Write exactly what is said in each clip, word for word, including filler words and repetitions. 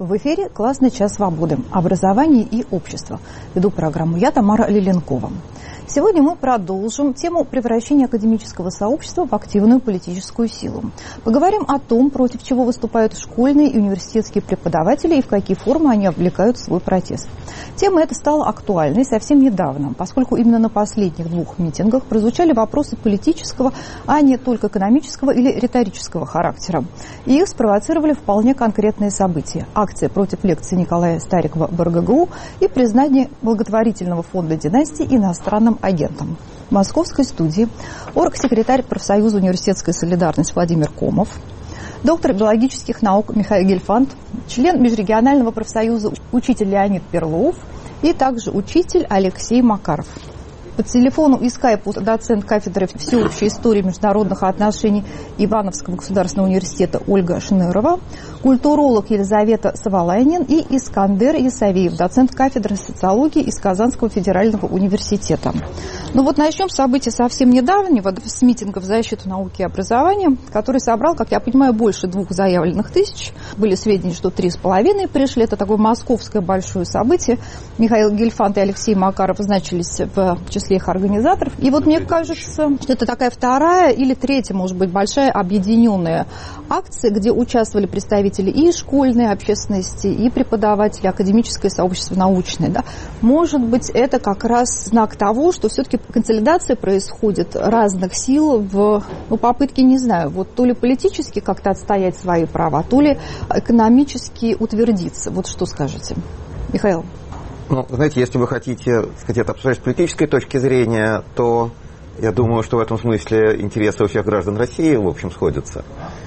В эфире «Классный час свободы. Образование и общество». Веду программу я, Тамара Лиленкова. Сегодня мы продолжим тему превращения академического сообщества в активную политическую силу. Поговорим о том, против чего выступают школьные и университетские преподаватели и в какие формы они облекают свой протест. Тема эта стала актуальной совсем недавно, поскольку именно на последних двух митингах прозвучали вопросы политического, а не только экономического или риторического характера. И их спровоцировали вполне конкретные события. Акция против лекции Николая Старикова в эр гэ гэ у и признание благотворительного фонда «Династии» иностранным агентом. В московской студии оргсекретарь профсоюза «Университетская солидарность» Владимир Комов, доктор биологических наук Михаил Гельфанд, член межрегионального профсоюза учитель Леонид Перлов и также учитель Алексей Макаров. По телефону и скайпу доцент кафедры всеобщей истории международных отношений Ивановского государственного университета Ольга Шнырова, культуролог Елизавета Савалайнин и Искандер Исавиев, доцент кафедры социологии из Казанского федерального университета. Ну вот начнем с события совсем недавнего, с митинга в защиту науки и образования, который собрал, как я понимаю, больше двух заявленных тысяч. Были сведения, что три с половиной пришли. Это такое московское большое событие. Михаил Гельфанд и Алексей Макаров значились в числе их организаторов. И вот мне кажется, что это такая вторая или третья, может быть, большая объединенная акция, где участвовали представители и школьной общественности, и преподаватели, академическое сообщество научное. Да? Может быть, это как раз знак того, что все-таки консолидация происходит разных сил в ну, попытке, не знаю, вот то ли политически как-то отстоять свои права, то ли экономически утвердиться. Вот что скажете, Михаил? Ну, знаете, если вы хотите, сказать, это обсуждать с политической точки зрения, то я думаю, что в этом смысле интересы у всех граждан России, в общем, сходятся.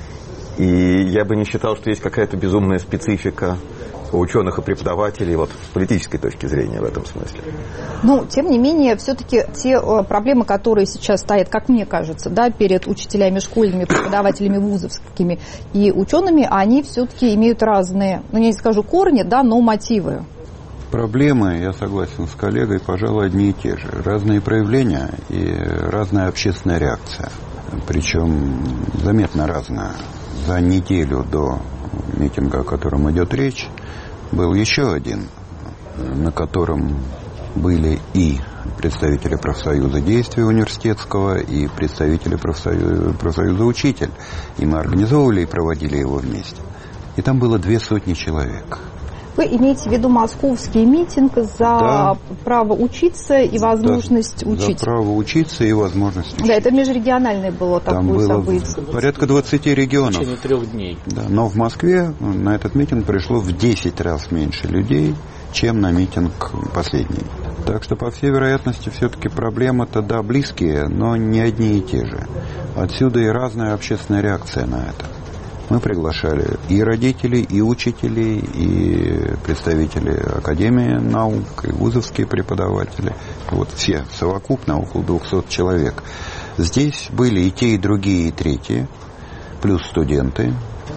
И я бы не считал, что есть какая-то безумная специфика у ученых и преподавателей вот, с политической точки зрения в этом смысле. Ну, тем не менее, все-таки те проблемы, которые сейчас стоят, как мне кажется, да, перед учителями школьными, преподавателями вузовскими и учеными, они все-таки имеют разные, ну, я не скажу корни, да, но мотивы. Проблемы, я согласен с коллегой, пожалуй, одни и те же. Разные проявления и разная общественная реакция. Причем заметно разная. За неделю до митинга, о котором идет речь, был еще один, на котором были и представители профсоюза действия университетского, и представители профсоюза, профсоюза учитель. И мы организовывали и проводили его вместе. И там было две сотни человек. Вы имеете в виду московский митинг за да. право учиться и возможность да, учить? За право учиться и возможность учить. Да, это межрегиональное было Там такое было событие. Порядка двадцати регионов. В течение трех дней. Да, но в Москве на этот митинг пришло в десять раз меньше людей, чем на митинг последний. Так что, по всей вероятности, все-таки проблемы-то, да, близкие, но не одни и те же. Отсюда и разная общественная реакция на это. Мы приглашали и родителей, и учителей, и представителей Академии наук, и вузовские преподаватели. Вот все совокупно около двухсот человек. Здесь были и те, и другие, и третьи, плюс студенты,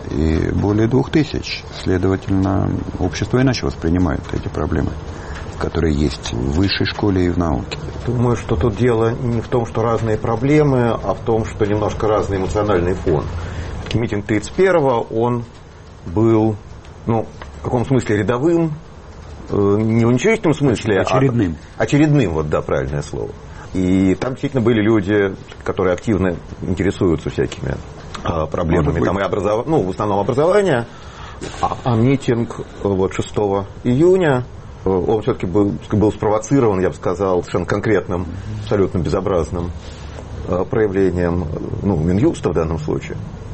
и более двух тысяч. Следовательно, общество иначе воспринимает эти проблемы, которые есть в высшей школе и в науке. Думаю, что тут дело не в том, что разные проблемы, а в том, что немножко разный эмоциональный фон. Митинг тридцать первого, он был, ну, в каком смысле рядовым, э, не в уничтожительном смысле, очередным. а очередным, вот да, правильное слово. И там действительно были люди, которые активно интересуются всякими э, проблемами, там и образов... ну, в основном образования, а, а митинг вот шестого июня, э, он все-таки был, был спровоцирован, я бы сказал, совершенно конкретным, абсолютно безобразным э, проявлением, ну, Минюста в данном случае.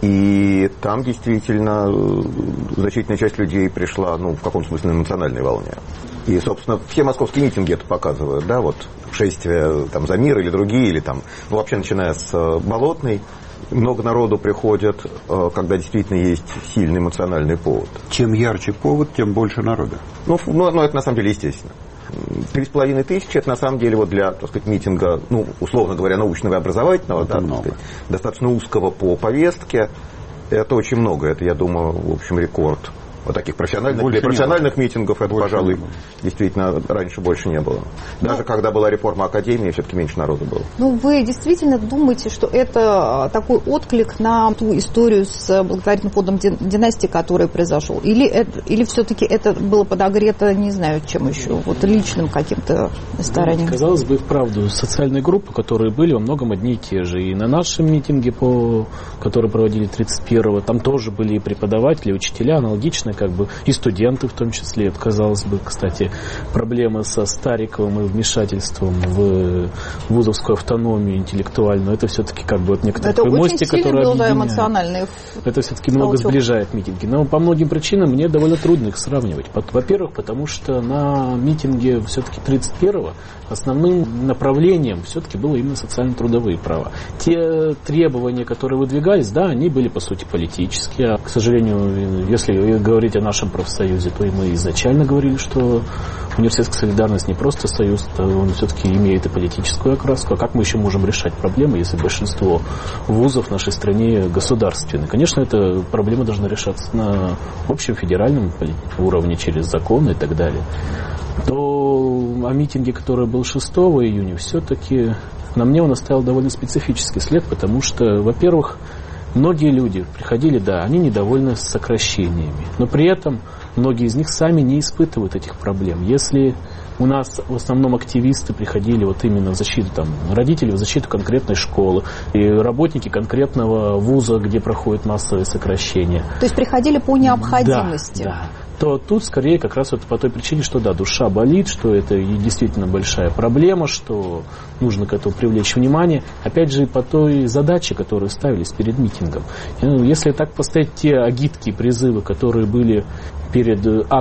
И там действительно значительная часть людей пришла, ну, в каком смысле, на национальной волне. И, собственно, все московские митинги это показывают, да, вот шествия там за мир или другие, или там, ну, вообще начиная с Болотной, много народу приходит, когда действительно есть сильный эмоциональный повод. Чем ярче повод, тем больше народа. Ну, ну, ну это на самом деле естественно. Три с половиной тысячи, это на самом деле вот для, так сказать, митинга, ну, условно говоря, научного и образовательного, да, так сказать, достаточно узкого по повестке, это очень много, это, я думаю, в общем, рекорд Вот таких профессиональных, для профессиональных митингов это, больше пожалуй, действительно раньше больше не было. Даже ну, когда была реформа Академии, все-таки меньше народу было. Ну, вы действительно думаете, что это такой отклик на ту историю с благотворительным фондом династии, который произошел? Или, это, или все-таки это было подогрето, не знаю, чем еще, вот личным каким-то старанием? Казалось бы, вправду, социальные группы, которые были, во многом одни и те же. И на нашем митинге, по, который проводили тридцать первого, там тоже были и преподаватели, и учителя, аналогичные, как бы, и студенты в том числе. Это, казалось бы, кстати, проблема со Стариковым и вмешательством в вузовскую автономию интеллектуальную. Это все-таки как бы вот некоторые это мостик, который объединяет. Это все-таки много сближает митинги. Но по многим причинам мне довольно трудно их сравнивать. Во-первых, потому что на митинге все-таки тридцать первого основным направлением все-таки было именно социально-трудовые права. Те требования, которые выдвигались, да, они были по сути политические. А, к сожалению, если говорить о нашем профсоюзе, то и мы изначально говорили, что университетская солидарность не просто союз, он все-таки имеет и политическую окраску. А как мы еще можем решать проблемы, если большинство вузов в нашей стране государственные? Конечно, эта проблема должна решаться на общем федеральном уровне через законы и так далее. То о митинге, который был шестого июня, все-таки на мне он оставил довольно специфический след, потому что, во-первых, многие люди приходили, да, они недовольны сокращениями, но при этом многие из них сами не испытывают этих проблем. Если у нас в основном активисты приходили вот именно в защиту, там, родители в защиту конкретной школы и работники конкретного вуза, где проходят массовые сокращения. То есть приходили по необходимости. Да, да. То тут скорее как раз вот по той причине, что да, душа болит, что это действительно большая проблема, что нужно к этому привлечь внимание. Опять же, и по той задаче, которые ставились перед митингом. Если так поставить те агитки, призывы, которые были перед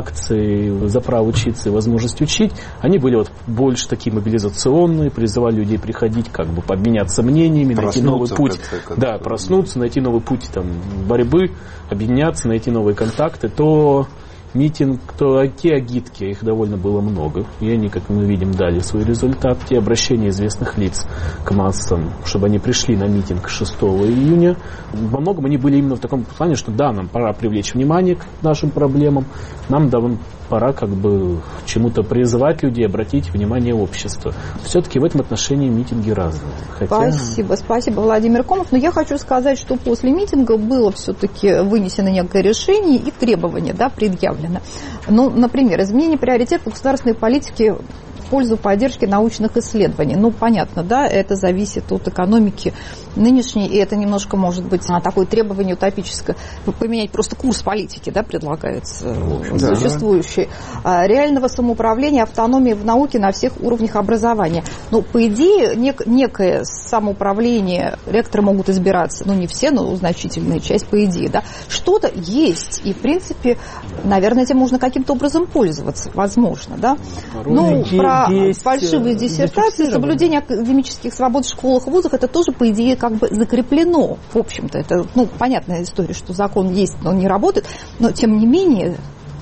акцией за право учиться и возможность учить, они были вот больше такие мобилизационные, призывали людей приходить, как бы обменяться мнениями, найти новый путь, да, проснуться, найти новый путь там, борьбы, объединяться, найти новые контакты, то митинг, то те агитки, их довольно было много, и они, как мы видим, дали свой результат. Те обращения известных лиц к массам, чтобы они пришли на митинг шестого июня, во многом они были именно в таком плане, что да, нам пора привлечь внимание к нашим проблемам, нам давно пора как бы чему-то призывать людей, обратить внимание общества. Все-таки в этом отношении митинги разные. Хотя... Спасибо, спасибо, Владимир Комов. Но я хочу сказать, что после митинга было все-таки вынесено некое решение и требование, да, предъявлено. Ну, например, изменение приоритетов государственной политики в пользу поддержки научных исследований. Ну, понятно, да, это зависит от экономики нынешней, и это немножко может быть такое требование утопическое. Поменять просто курс политики, да, предлагается, в общем, да, существующий. Да. Реального самоуправления, автономии в науке на всех уровнях образования. Ну, по идее, нек- некое самоуправление, ректоры могут избираться, ну, не все, но значительная часть, по идее, да. Что-то есть, и, в принципе, наверное, этим можно каким-то образом пользоваться, возможно, да. Ну, про фальшивые диссертации, соблюдение академических свобод в школах и вузах, это тоже, по идее, как бы закреплено. В общем-то, это, ну, понятная история, что закон есть, но он не работает, но, тем не менее,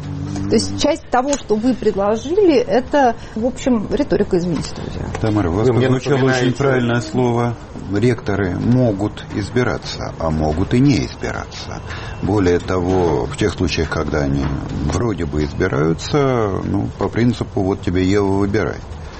то есть часть того, что вы предложили, это, в общем, риторика, извините, друзья. Тамара, у вас прозвучало очень правильное слово. Ректоры могут избираться, а могут и не избираться. Более того, в тех случаях, когда они вроде бы избираются, ну, по принципу, вот тебе, Ева, выбирай.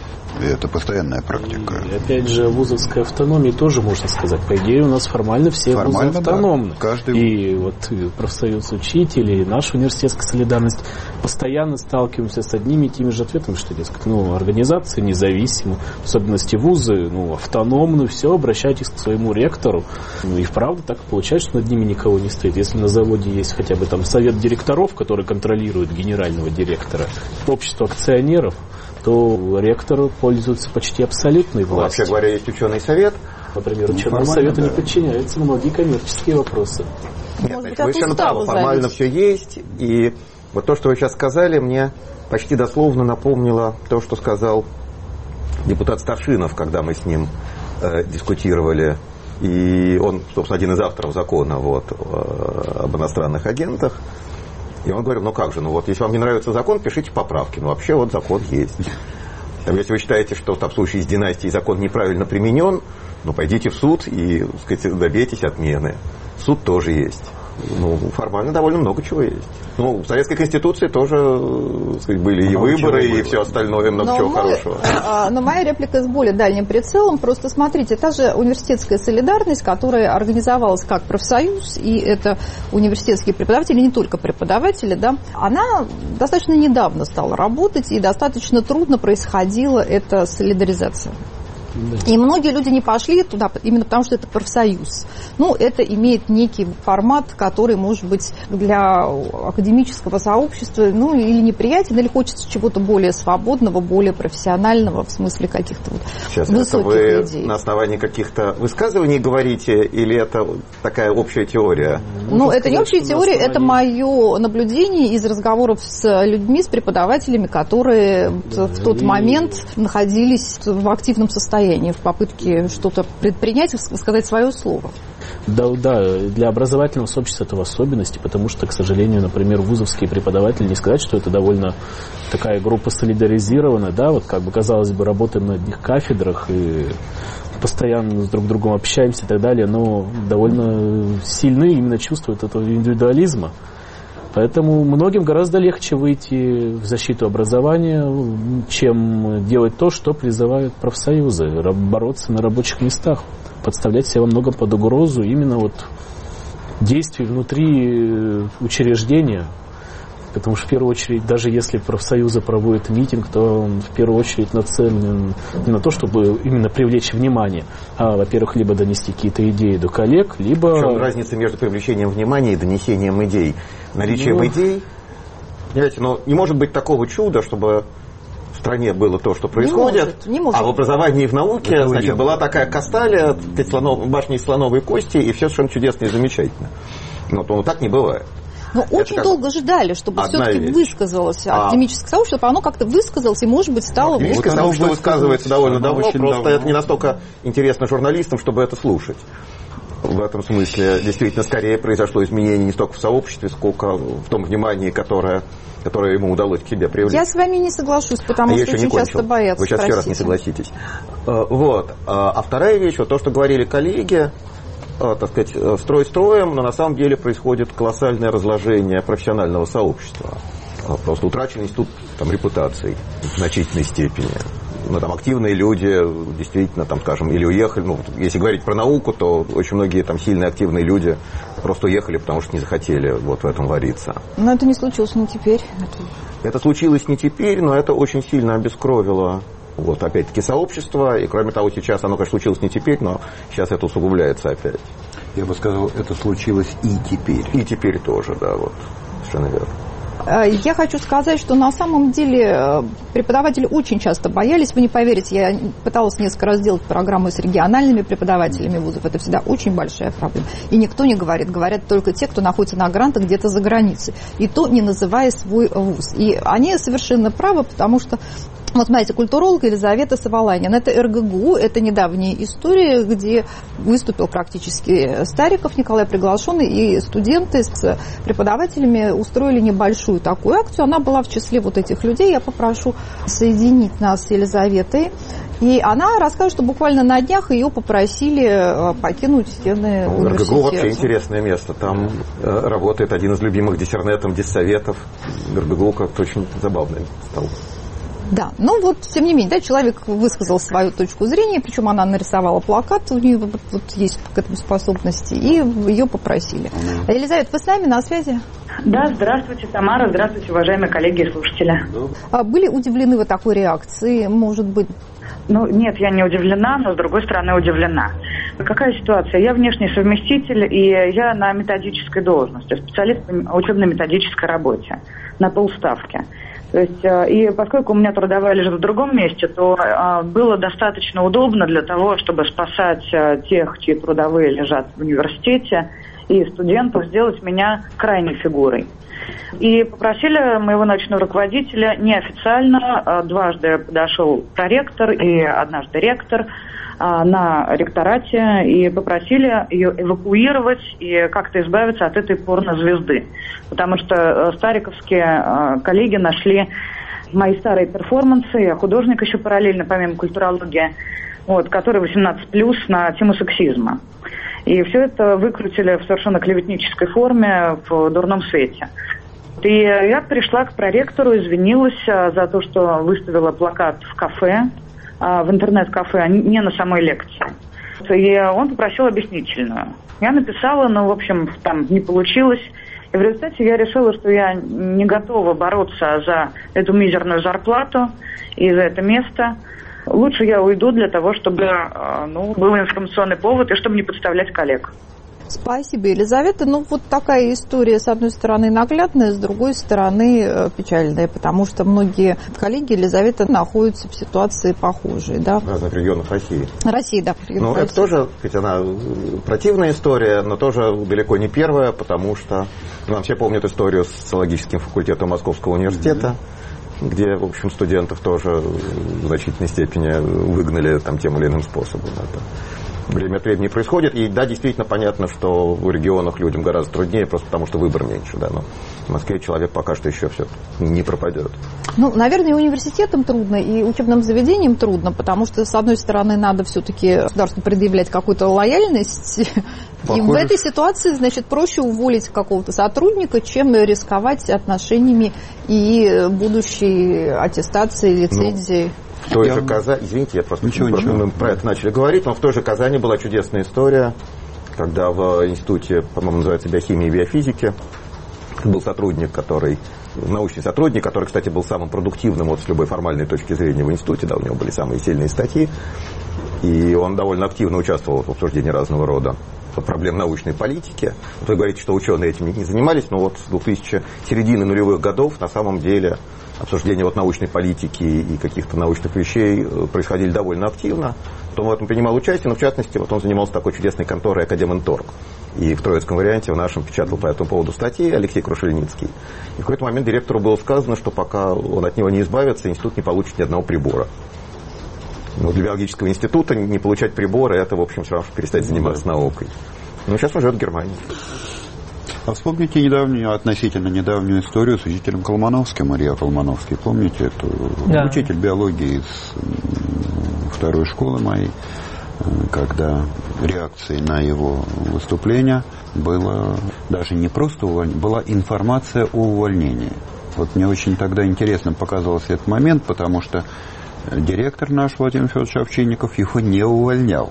Это постоянная практика. И опять же, вузовская автономия тоже можно сказать. По идее, у нас формально все формально, вузы автономны. Да, каждый... И вот профсоюз учителей, наша университетская солидарность, постоянно сталкиваемся с одними и теми же ответами, что, дескать, ну, организации независимы, в особенности вузы, ну, автономны, все, обращайтесь к своему ректору. Ну, и вправду так получается, что над ними никого не стоит. Если на заводе есть хотя бы там совет директоров, который контролирует генерального директора, общество акционеров, то ректор пользуется почти абсолютной властью. Вообще говоря, есть ученый совет. Например, ученому совету да. не подчиняются многие коммерческие вопросы. Нет, значит, вы совершенно правы, формально все есть. И вот то, что вы сейчас сказали, мне почти дословно напомнило то, что сказал депутат Старшинов, когда мы с ним э, дискутировали. И он, собственно, один из авторов закона вот, э, об иностранных агентах. И он говорил, ну как же, ну вот если вам не нравится закон, пишите поправки. Ну вообще вот закон есть. Если вы считаете, что там, в случае с династией закон неправильно применен, ну пойдите в суд и, так сказать, добейтесь отмены. Суд тоже есть. Ну, формально довольно много чего есть. Ну, в Советской Конституции тоже, так сказать, были и выборы, и все остальное, много но чего мы, хорошего. А, но моя реплика с более дальним прицелом. Просто смотрите, та же университетская солидарность, которая организовалась как профсоюз, и это университетские преподаватели, не только преподаватели, да, она достаточно недавно стала работать, и достаточно трудно происходила эта солидаризация. И многие люди не пошли туда именно потому, что это профсоюз. Ну, это имеет некий формат, который, может быть, для академического сообщества, ну, или неприятен, или хочется чего-то более свободного, более профессионального, в смысле каких-то вот Сейчас высоких это вы идей. На основании каких-то высказываний говорите, или это такая общая теория? Ну, ну это не общая теория, основании... это мое наблюдение из разговоров с людьми, с преподавателями, которые да, в тот и... момент находились в активном состоянии, в попытке что-то предпринять, сказать свое слово. Да, да, для образовательного сообщества это в особенности, потому что, к сожалению, например, вузовские преподаватели, не сказать, что это довольно такая группа солидаризированная, да, вот как бы, казалось бы, работаем на одних кафедрах и постоянно с друг другом общаемся и так далее, но довольно сильны именно чувствуют этого индивидуализма. Поэтому многим гораздо легче выйти в защиту образования, чем делать то, что призывают профсоюзы, бороться на рабочих местах, подставлять себя во многом под угрозу именно вот действий внутри учреждения. Потому что в первую очередь, даже если профсоюзы проводят митинг, то он в первую очередь нацелен не на то, чтобы именно привлечь внимание, а, во-первых, либо донести какие-то идеи до коллег, либо... В чем разница между привлечением внимания и донесением идей? Наличием ну... идей, понимаете, но не может быть такого чуда, чтобы в стране было то, что происходит, не может, не может. А в образовании и в науке, это значит, была такая касталия, слонов... башни из слоновой кости, и все совершенно чудесно и замечательно. Но то так не бывает. Но это очень долго ждали, чтобы все-таки вещь. высказалось а. академическое сообщество, чтобы оно как-то высказалось и, может быть, стало... Академическое вот сообщество высказывается довольно давно, просто давно. Это не настолько интересно журналистам, чтобы это слушать. В этом смысле действительно скорее произошло изменение не столько в сообществе, сколько в том внимании, которое, которое ему удалось к себе привлечь. Я с вами не соглашусь, потому а что очень часто боятся. Вы сейчас спросите. Еще раз не согласитесь. Вот. А вторая вещь, вот то, что говорили коллеги, так сказать, строй строем, но на самом деле происходит колоссальное разложение профессионального сообщества. Просто утрачен институт там, репутации в значительной степени. Ну, там активные люди действительно, там, скажем, или уехали. Ну, если говорить про науку, то очень многие там сильные активные люди просто уехали, потому что не захотели вот в этом вариться. Но это не случилось не теперь. Это случилось не теперь, но это очень сильно обескровило вот, опять-таки, сообщество. И, кроме того, сейчас оно, конечно, случилось не теперь, но сейчас это усугубляется опять. Я бы сказал, это случилось и теперь. И теперь тоже, да, вот, совершенно верно. Я хочу сказать, что на самом деле преподаватели очень часто боялись. Вы не поверите, я пыталась несколько раз сделать программу с региональными преподавателями вузов. Это всегда очень большая проблема. И никто не говорит. Говорят только те, кто находится на грантах где-то за границей. И то, не называя свой вуз. И они совершенно правы, потому что вот, знаете, культуролог Елизавета Саваланин. Это эр гэ гэ у, это недавняя история, где выступил практически Стариков Николай приглашенный, и студенты с преподавателями устроили небольшую такую акцию. Она была в числе вот этих людей. Я попрошу соединить нас с Елизаветой. И она расскажет, что буквально на днях ее попросили покинуть стены университета. эр гэ гэ у вообще интересное место. Там работает один из любимых диссернетов, диссоветов. эр гэ гэ у как-то очень забавный стал. Да, но вот, тем не менее, да, человек высказал свою точку зрения, причем она нарисовала плакат, у нее вот, вот есть к этому способности, и ее попросили. Mm-hmm. Елизавета, вы с нами на связи? Да, здравствуйте, Тамара, здравствуйте, уважаемые коллеги и слушатели. А были удивлены вы такой реакцией, может быть? Ну, нет, я не удивлена, но, с другой стороны, удивлена. Какая ситуация? Я внешний совместитель, и я на методической должности, специалист по учебно-методической работе, на полставки. То есть, и поскольку у меня трудовая лежит в другом месте, то было достаточно удобно для того, чтобы спасать тех, чьи трудовые лежат в университете, и студентов, сделать меня крайней фигурой. И попросили моего научного руководителя неофициально, дважды подошел проректор и однажды ректор на ректорате, и попросили ее эвакуировать и как-то избавиться от этой порнозвезды. Потому что стариковские коллеги нашли мои старые перформансы, я художник еще параллельно, помимо культурологии, вот, который восемнадцать плюс на тему сексизма. И все это выкрутили в совершенно клеветнической форме, в дурном свете. И я пришла к проректору, извинилась за то, что выставила плакат в кафе, в интернет-кафе, не на самой лекции. И он попросил объяснительную. Я написала, но, в общем, там не получилось. И в результате я решила, что я не готова бороться за эту мизерную зарплату и за это место. Лучше я уйду для того, чтобы ну, был информационный повод и чтобы не подставлять коллег. Спасибо, Елизавета. Ну, вот такая история, с одной стороны, наглядная, с другой стороны, печальная, потому что многие коллеги Елизаветы находятся в ситуации похожей, да? В разных регионах России. России, да. Ну, это тоже, хоть она противная история, но тоже далеко не первая, потому что, ну, все помнят историю с социологическим факультетом Московского университета, mm-hmm. где, в общем, студентов тоже в значительной степени выгнали там тем или иным способом. Это время от времени происходит. И да, действительно понятно, что в регионах людям гораздо труднее, просто потому что выбор меньше. Да, но в Москве человек пока что еще все не пропадет. Ну, наверное, и университетам трудно, и учебным заведениям трудно, потому что, с одной стороны, надо все-таки государству предъявлять какую-то лояльность. Похоже. И в этой ситуации, значит, проще уволить какого-то сотрудника, чем рисковать отношениями и будущей аттестацией, лицензией. Ну. В той я... же Казани, извините, я просто, ничего, просто ничего. мы про это начали говорить, но в той же Казани была чудесная история, когда в институте, по-моему, называется биохимии и биофизики, был сотрудник, который, научный сотрудник, который, кстати, был самым продуктивным вот с любой формальной точки зрения в институте, да, у него были самые сильные статьи, и он довольно активно участвовал в обсуждении разного рода проблем научной политики. Вот вы говорите, что ученые этим не занимались, но вот с двухтысячного середины нулевых годов на самом деле обсуждения вот научной политики и каких-то научных вещей происходили довольно активно. Он в этом принимал участие, но в частности вот он занимался такой чудесной конторой Академинторг. И в Троицком варианте в нашем печатал по этому поводу статьи Алексей Крушельницкий. И в какой-то момент директору было сказано, что пока он от него не избавится, институт не получит ни одного прибора. Но для биологического института не получать приборы, это, в общем, все равно, что перестать заниматься наукой. Но сейчас он живет в Германии. А вспомните недавнюю, относительно недавнюю историю с учителем Колмановским, Илья Колмановский. Помните эту? Да. Учитель биологии из второй школы моей, когда реакцией на его выступление было даже не просто увольнение, была информация о увольнении. Вот мне очень тогда интересно показался этот момент, потому что директор наш, Владимир Федорович Овчинников, его не увольнял.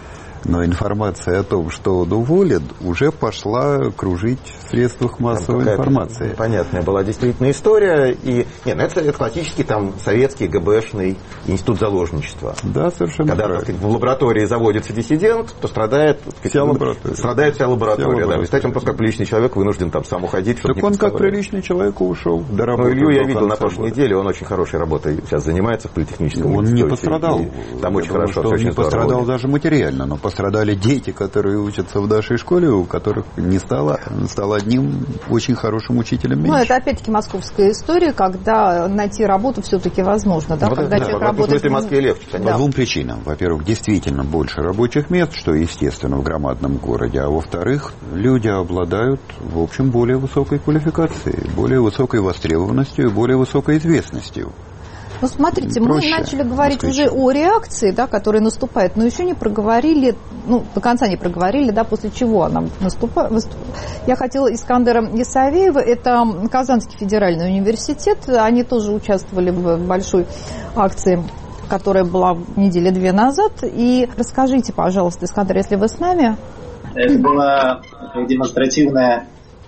Но информация о том, что он уволен, уже пошла кружить в средствах массовой информации. Понятная была действительно история. И, не, ну это, это классический там советский ГБшный институт заложничества. Да, совершенно Когда правильно. Когда в лаборатории заводится диссидент, то страдает вся лаборатория. Страдает вся лаборатория. Вся лаборатория. Да. И, кстати, он просто как приличный человек вынужден там сам уходить. Так он как приличный человек ушел. Ну, Илью я видел на прошлой неделе, он очень хорошей работой сейчас занимается в политехническом он институте. Он не пострадал. Там я очень думаю, хорошо. Что он не пострадал будет. даже материально, но пострадали дети, которые учатся в нашей школе, у которых не стало, стало одним очень хорошим учителем меньше. Ну, это опять-таки московская история, когда найти работу все-таки возможно. Да? Ну, когда да, человек да, работает... в смысле в Москве легче, конечно. По двум причинам. Во-первых, действительно больше рабочих мест, что естественно в громадном городе. А во-вторых, люди обладают, в общем, более высокой квалификацией, более высокой востребованностью и более высокой известностью. Ну, смотрите, Проще, мы начали говорить москвичи. уже о реакции, да, которая наступает, но еще не проговорили, ну, до конца не проговорили, да, после чего она наступает. Я хотела Искандера Исавеева, это Казанский федеральный университет, они тоже участвовали в большой акции, которая была недели две назад. И расскажите, пожалуйста, Искандер, если вы с нами. Это была демонстративная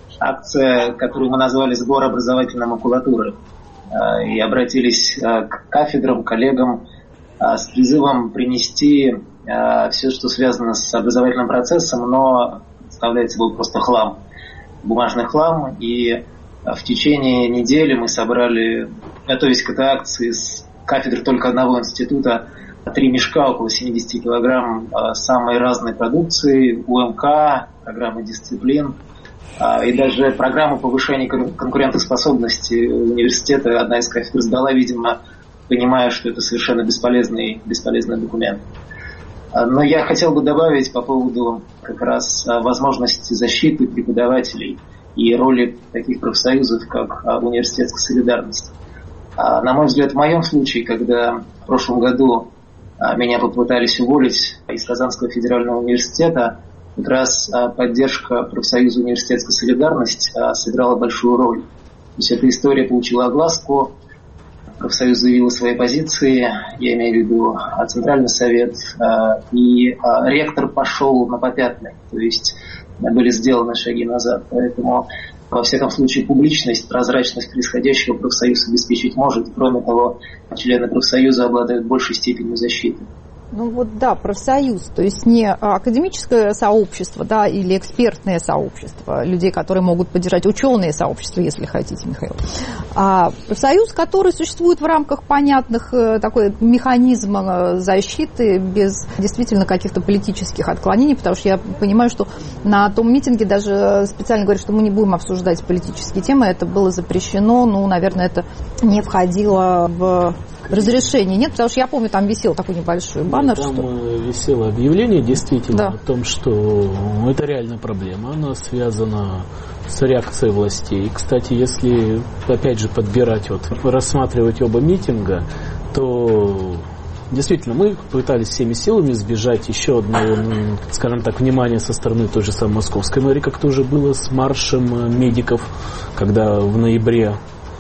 акция, которую мы назвали «Сбор образовательной макулатуры». И обратились к кафедрам, коллегам с призывом принести все, что связано с образовательным процессом, но представляет собой просто хлам, бумажный хлам. И в течение недели мы собрали, готовясь к этой акции, с кафедры только одного института три мешка, около семьдесят килограмм самой разной продукции, УМК, программы дисциплин. И даже программу повышения конкурентоспособности университета одна из кафедр сдала, видимо, понимая, что это совершенно бесполезный, бесполезный документ. Но я хотел бы добавить по поводу как раз возможности защиты преподавателей и роли таких профсоюзов, как университетская солидарность. На мой взгляд, в моем случае, когда в прошлом году меня попытались уволить из Казанского федерального университета, как раз поддержка профсоюза «Университетская солидарность» сыграла большую роль. То есть эта история получила огласку, профсоюз заявил свои позиции, я имею в виду Центральный совет, и ректор пошел на попятный, то есть были сделаны шаги назад. Поэтому, во всяком случае, публичность, прозрачность происходящего профсоюз обеспечить может. Кроме того, члены профсоюза обладают большей степенью защиты. Ну вот да, профсоюз, то есть не академическое сообщество, да, или экспертное сообщество, людей, которые могут поддержать, ученые сообщества, если хотите, Михаил, а профсоюз, который существует в рамках понятных такой механизма защиты без действительно каких-то политических отклонений, потому что я понимаю, что на том митинге даже специально говорят, что мы не будем обсуждать политические темы, это было запрещено, ну, наверное, это не входило в разрешение. Нет, потому что я помню, там висел такой небольшой баннер. Там что... висело объявление действительно да. о том, что это реальная проблема. Она связана с реакцией властей. Кстати, если, опять же, подбирать, вот, рассматривать оба митинга, то действительно мы пытались всеми силами избежать еще одного, ну, скажем так, внимания со стороны той же самой московской мэрии, как тоже было с маршем медиков, когда в ноябре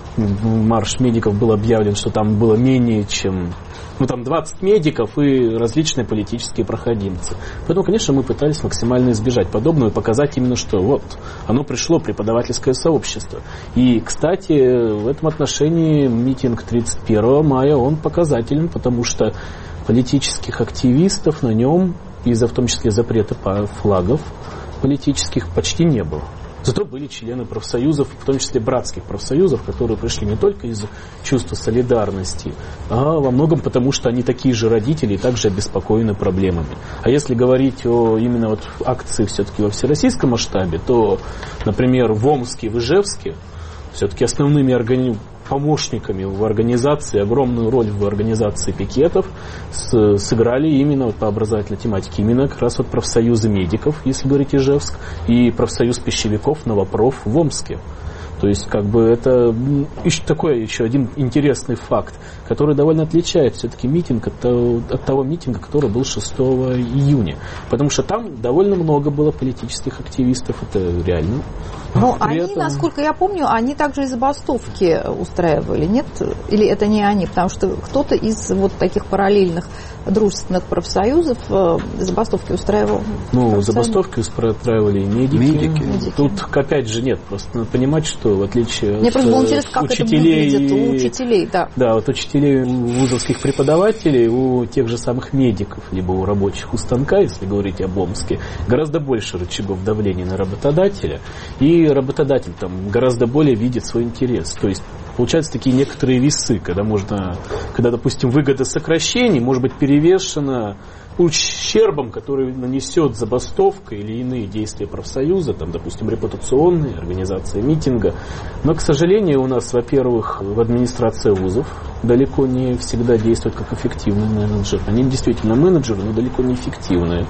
марш медиков был объявлен, что там было менее чем, ну, там двадцать медиков и различные политические проходимцы. Поэтому, конечно, мы пытались максимально избежать подобного и показать именно, что вот, оно пришло, преподавательское сообщество. И, кстати, в этом отношении митинг тридцать первого мая, он показателен, потому что политических активистов на нем, из-за в том числе запрета флагов политических, почти не было. Зато были члены профсоюзов, в том числе братских профсоюзов, которые пришли не только из чувства солидарности, а во многом потому, что они такие же родители и также обеспокоены проблемами. А если говорить о именно вот акции все-таки во всероссийском масштабе, то, например, в Омске и в Ижевске все-таки основными органи... помощниками в организации, огромную роль в организации пикетов с, сыграли именно вот по образовательной тематике, именно как раз вот профсоюзы медиков, если говорить Ижевск, и профсоюз пищевиков Новопроф в Омске. То есть, как бы, это еще такой еще один интересный факт, который довольно отличает все-таки митинг от того, от того митинга, который был шестого июня. Потому что там довольно много было политических активистов, это реально. Но При они, этом... насколько я помню, они также и забастовки устраивали, нет? Или это не они? Потому что кто-то из вот таких параллельных дружественных профсоюзов забастовки устраивал. Ну, забастовки устраивали и медики. медики. Тут, опять же, нет. Просто надо понимать, что в отличие Мне от просто было интересно, как учителей, это выглядит у учителей, да. Да, вот учителей, вузовских преподавателей, у тех же самых медиков, либо у рабочих у станка, если говорить об Омске, гораздо больше рычагов давления на работодателя. И работодатель там гораздо более видит свой интерес. То есть получаются такие некоторые весы, когда можно, когда, допустим, выгода сокращений может быть перевешена ущербом, который нанесет забастовка или иные действия профсоюза, там, допустим, репутационные, организация митинга. Но, к сожалению, у нас, во-первых, в администрации вузов далеко не всегда действуют как эффективные менеджеры. Они действительно менеджеры, но далеко не эффективные.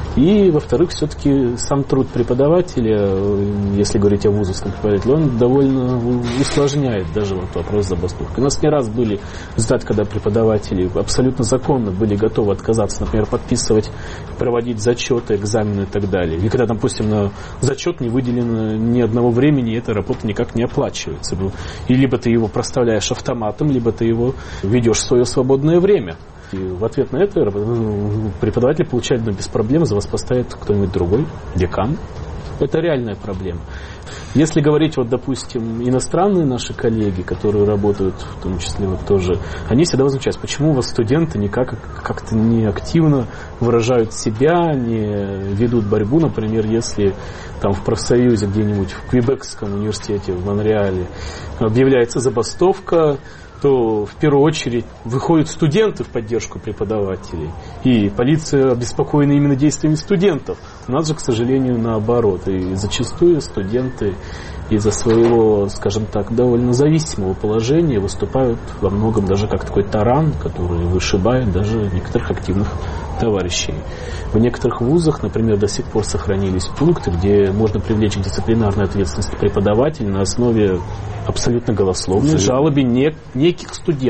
И, во-вторых, все-таки сам труд преподавателя, если говорить о вузовском преподавателе, он довольно усложняет даже вот вопрос забастовки. У нас не раз были результаты, когда преподаватели абсолютно законно были готовы отказаться, например, подписывать, проводить зачеты, экзамены и так далее. И когда, допустим, на зачет не выделено ни одного времени, эта работа никак не оплачивается. И либо ты его проставляешь автоматом, либо ты его ведешь в свое свободное время. И в ответ на это преподаватель получает, ну, без проблем, за вас поставит кто-нибудь другой, декан. Это реальная проблема. Если говорить, вот, допустим, иностранные наши коллеги, которые работают, в том числе вот тоже, они всегда возмущаются, почему у вас студенты никак как-то не активно выражают себя, не ведут борьбу, например, если там в профсоюзе где-нибудь в Квебекском университете в Монреале объявляется забастовка, то в первую очередь выходят студенты в поддержку преподавателей. И полиция обеспокоена именно действиями студентов. У нас же, к сожалению, наоборот. И зачастую студенты из-за своего, скажем так, довольно зависимого положения выступают во многом даже как такой таран, который вышибает даже некоторых активных товарищей. В некоторых вузах, например, до сих пор сохранились пункты, где можно привлечь к дисциплинарной ответственности преподавателя на основе абсолютно голословной жалобы не, неких студентов.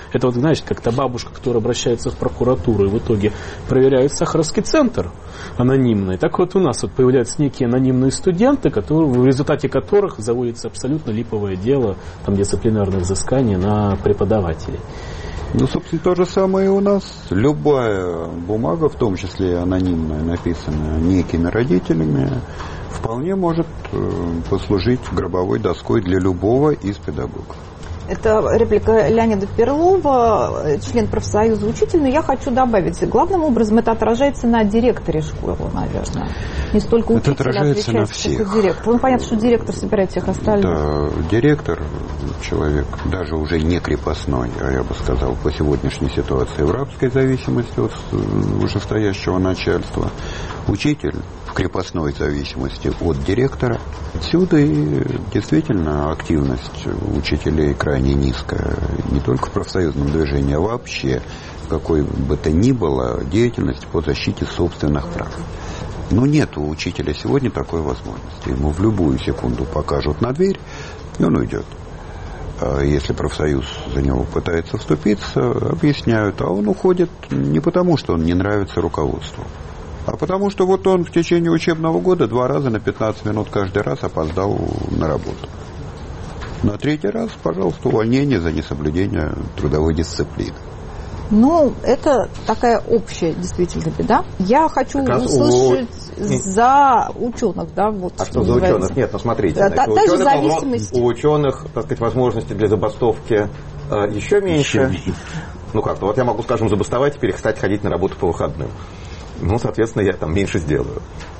Это вот, знаешь, как та бабушка, которая обращается в прокуратуру и в итоге проверяет Сахаровский центр анонимный. Так вот у нас вот появляются некие анонимные студенты, которые, в результате которых заводится абсолютно липовое дело, там дисциплинарное взыскание на преподавателей. Ну, собственно, то же самое и у нас. Любая бумага, в том числе анонимная, написанная некими родителями, вполне может послужить гробовой доской для любого из педагогов. Это реплика Леонида Перлова, член профсоюза учитель, но я хочу добавить, главным образом это отражается на директоре школы, наверное. Не столько учитель, это отражается на всех. Директор. Ну, понятно, что директор собирает всех остальных. Да, директор, человек даже уже не крепостной, а я бы сказал, по сегодняшней ситуации в рабской зависимости от вышестоящего начальства. Учитель в крепостной зависимости от директора. Отсюда и действительно активность учителей крайне низкая. Не только в профсоюзном движении, а вообще в какой бы то ни было деятельности по защите собственных прав. Но нет у учителя сегодня такой возможности. Ему в любую секунду покажут на дверь, и он уйдет. А если профсоюз за него пытается вступиться, объясняют, а он уходит не потому, что он не нравится руководству, а потому что вот он в течение учебного года два раза на пятнадцать минут каждый раз опоздал на работу. На третий раз, пожалуйста, увольнение за несоблюдение трудовой дисциплины. Ну, это такая общая действительно беда. Я хочу услышать у... за ученых, да, вот. А что за ученых? Нет, ну смотрите, да, значит, та, у, та ученых, зависимость... у ученых, так сказать, возможности для забастовки э, еще меньше. Еще меньше. Ну как-то, вот я могу, скажем, забастовать и перестать ходить на работу по выходным. Ну, соответственно, я там меньше сделаю.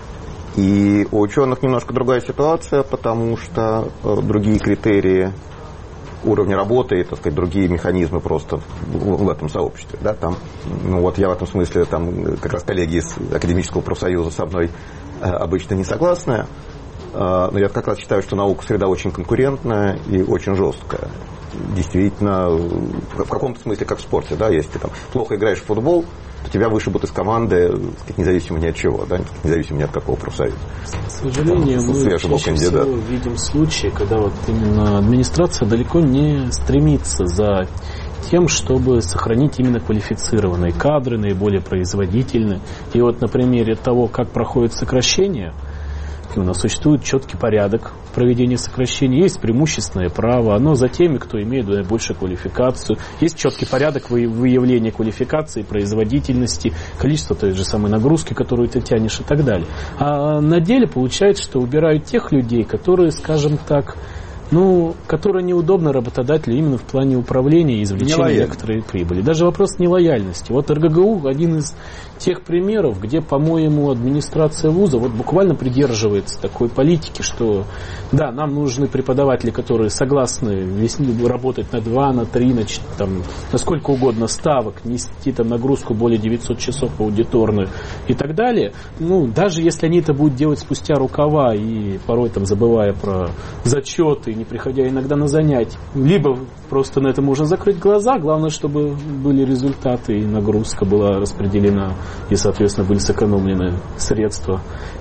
И у ученых немножко другая ситуация, потому что э, другие критерии уровня работы и, так сказать, другие механизмы просто в, в этом сообществе. Да, там, ну, вот я в этом смысле, там, как раз коллеги из академического профсоюза со мной э, обычно не согласны, э, но я как раз считаю, что наука среда очень конкурентная и очень жесткая. Действительно, в каком-то смысле, как в спорте, да, если ты там плохо играешь в футбол, то тебя вышибут из команды, так сказать, независимо ни от чего, да, независимо ни от какого профсоюза. К сожалению, там, мы чаще всего видим случаи, когда вот именно администрация далеко не стремится за тем, чтобы сохранить именно квалифицированные кадры, наиболее производительные. И вот на примере того, как проходит сокращение, у нас существует четкий порядок проведения сокращений, есть преимущественное право, оно за теми, кто имеет большую квалификацию, есть четкий порядок выявления квалификации, производительности, количество той же самой нагрузки, которую ты тянешь и так далее. А на деле получается, что убирают тех людей, которые, скажем так, ну, которые неудобно работодателю именно в плане управления и извлечения некоторой прибыли. Даже вопрос нелояльности. Вот эр гэ гэ у один из тех примеров, где, по-моему, администрация вуза вот буквально придерживается такой политики, что да, нам нужны преподаватели, которые согласны весь, работать на два, на три, на, там, на сколько угодно ставок, нести там нагрузку более девятьсот часов по аудиторную и так далее. Ну, даже если они это будут делать спустя рукава и порой там забывая про зачеты, не приходя иногда на занятия, либо просто на это можно закрыть глаза, главное, чтобы были результаты и нагрузка была распределена и, соответственно, были сэкономлены средства.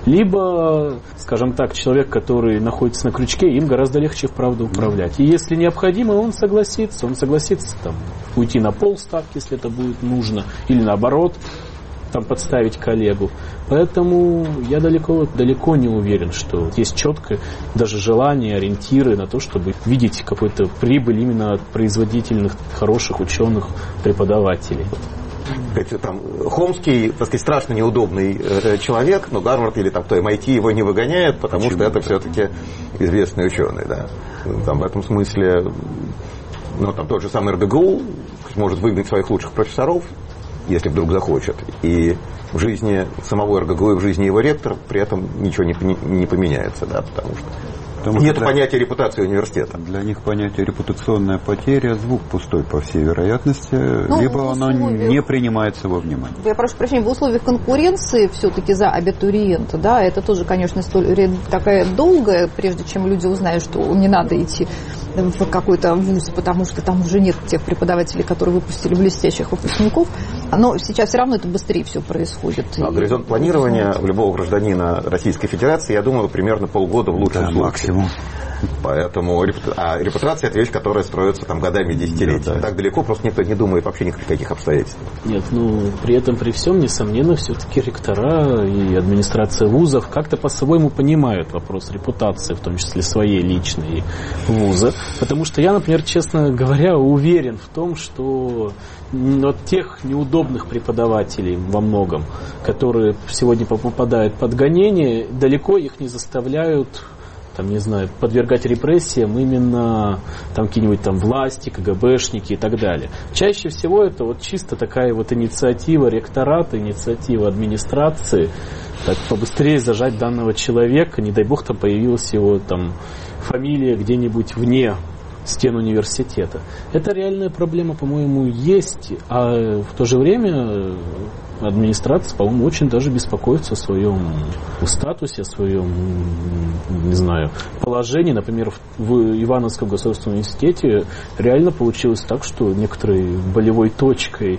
Либо, скажем так, человек, который находится на крючке, им гораздо легче, вправду, управлять. И если необходимо, он согласится. Он согласится там, уйти на полставки, если это будет нужно, или наоборот, там, подставить коллегу. Поэтому я далеко, далеко не уверен, что есть четкое даже желание, ориентиры на то, чтобы видеть какую-то прибыль именно от производительных, хороших ученых преподавателей. Там, Хомский, так сказать, страшно неудобный э, человек, но Гарвард или там, кто эм ай ти его не выгоняет, потому Почему? что это все-таки известный ученый. Да. Там, в этом смысле, ну, там, тот же самый эр гэ гэ у может выгнать своих лучших профессоров, если вдруг захочет. И в жизни самого эр гэ гэ у и в жизни его ректора при этом ничего не, не, не поменяется, да, потому что Потому нет для, понятия репутации университета. Для них понятие репутационная потеря, звук пустой, по всей вероятности, ну, либо оно не принимается во внимание. Я прошу прощения, в условиях конкуренции все-таки за абитуриента, да, это тоже, конечно, история такая долгая, прежде чем люди узнают, что не надо идти в какой-то вуз, потому что там уже нет тех преподавателей, которые выпустили блестящих выпускников. Но сейчас все равно это быстрее все происходит. А горизонт планирования у любого гражданина Российской Федерации, я думаю, примерно полгода в лучшем да, случае. Максимум. Поэтому а репутация – это вещь, которая строится там годами, десятилетиями. Да, да. Так далеко просто никто не думает вообще ни в каких обстоятельствах. Нет, ну, при этом, при всем, несомненно, все-таки ректора и администрация вузов как-то по-своему понимают вопрос репутации, в том числе своей личной вуза. Потому что я, например, честно говоря, уверен в том, что от тех неудобных преподавателей во многом, которые сегодня попадают под гонение, далеко их не заставляют, там, не знаю, подвергать репрессиям именно там какие-нибудь там власти, КГБшники и так далее. Чаще всего это вот чисто такая вот инициатива ректората, инициатива администрации, так побыстрее зажать данного человека, не дай бог там появилась его там фамилия где-нибудь вне стен университета. Это реальная проблема, по-моему, есть, а в то же время администрация, по-моему, очень даже беспокоится о своем статусе, о своем, не знаю, положении. Например, в Ивановском государственном университете реально получилось так, что некоторой болевой точкой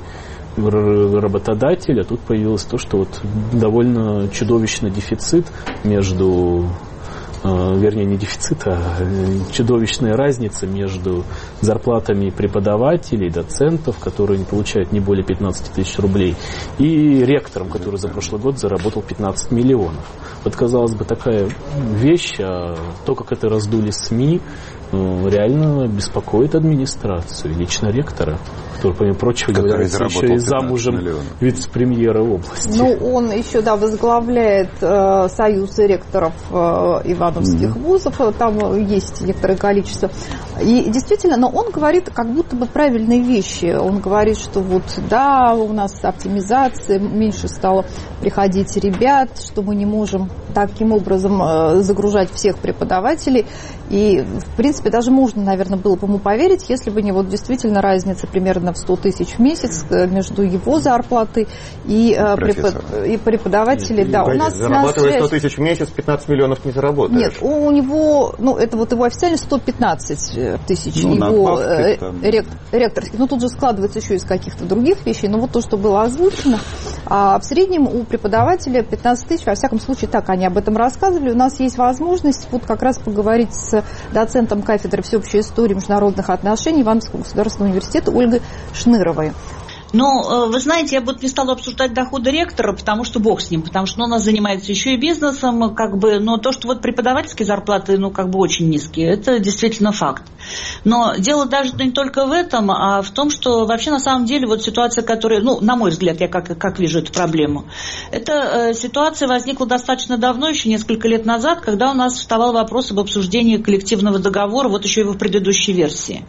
работодателя тут появилось то, что вот довольно чудовищный дефицит между... вернее, не дефицит, а чудовищная разница между зарплатами преподавателей, доцентов, которые получают не более пятнадцать тысяч рублей, и ректором, который за прошлый год заработал пятнадцать миллионов. Вот, казалось бы, такая вещь, а то, как это раздули СМИ, реально беспокоит администрацию, лично ректора, который, помимо прочего, является еще и замужем вице-премьера области. Ну, он еще, да, возглавляет э, союз ректоров э, ивановских mm-hmm. вузов, там есть некоторое количество. И действительно, но он говорит как будто бы правильные вещи. Он говорит, что вот, да, у нас оптимизация, меньше стало приходить ребят, что мы не можем таким образом э, загружать всех преподавателей. И, в принципе, даже можно, наверное, было бы ему поверить, если бы не вот действительно разница примерно в сто тысяч в месяц между его зарплатой и, препод... и преподавателей. Нет, да, у нас зарабатывая сто тысяч в месяц, пятнадцать миллионов не заработаешь. Нет, у него, ну, это вот его официально сто пятнадцать тысяч, ну, его э, рек... ректорский. Ну, тут же складывается еще из каких-то других вещей, но вот то, что было озвучено. А в среднем у преподавателя пятнадцать тысяч, во всяком случае, так они об этом рассказывали. У нас есть возможность вот как раз поговорить с доцентом кафедры всеобщей истории международных отношений Ивановского государственного университета Ольгой Шныровой. Ну, вы знаете, я бы не стала обсуждать доходы ректора, потому что бог с ним, потому что он у нас занимается еще и бизнесом, как бы, но то, что вот преподавательские зарплаты, ну, как бы очень низкие, это действительно факт. Но дело даже не только в этом, а в том, что вообще на самом деле вот ситуация, которая, ну, на мой взгляд, я как, как вижу эту проблему, эта э, ситуация возникла достаточно давно, еще несколько лет назад, когда у нас вставал вопрос об обсуждении коллективного договора, вот еще и в предыдущей версии.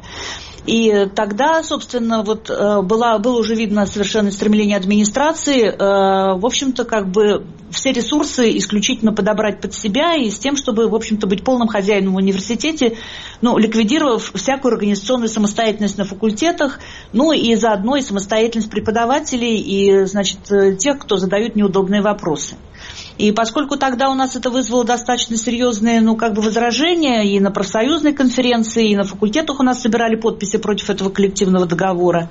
И тогда, собственно, вот было, было уже видно совершенно стремление администрации, в общем-то, как бы все ресурсы исключительно подобрать под себя и с тем, чтобы, в общем-то, быть полным хозяином в университете, ну, ликвидировав всякую организационную самостоятельность на факультетах, ну, и заодно и самостоятельность преподавателей и, значит, тех, кто задают неудобные вопросы. И поскольку тогда у нас это вызвало достаточно серьезные, ну, как бы возражения и на профсоюзной конференции, и на факультетах у нас собирали подписи против этого коллективного договора,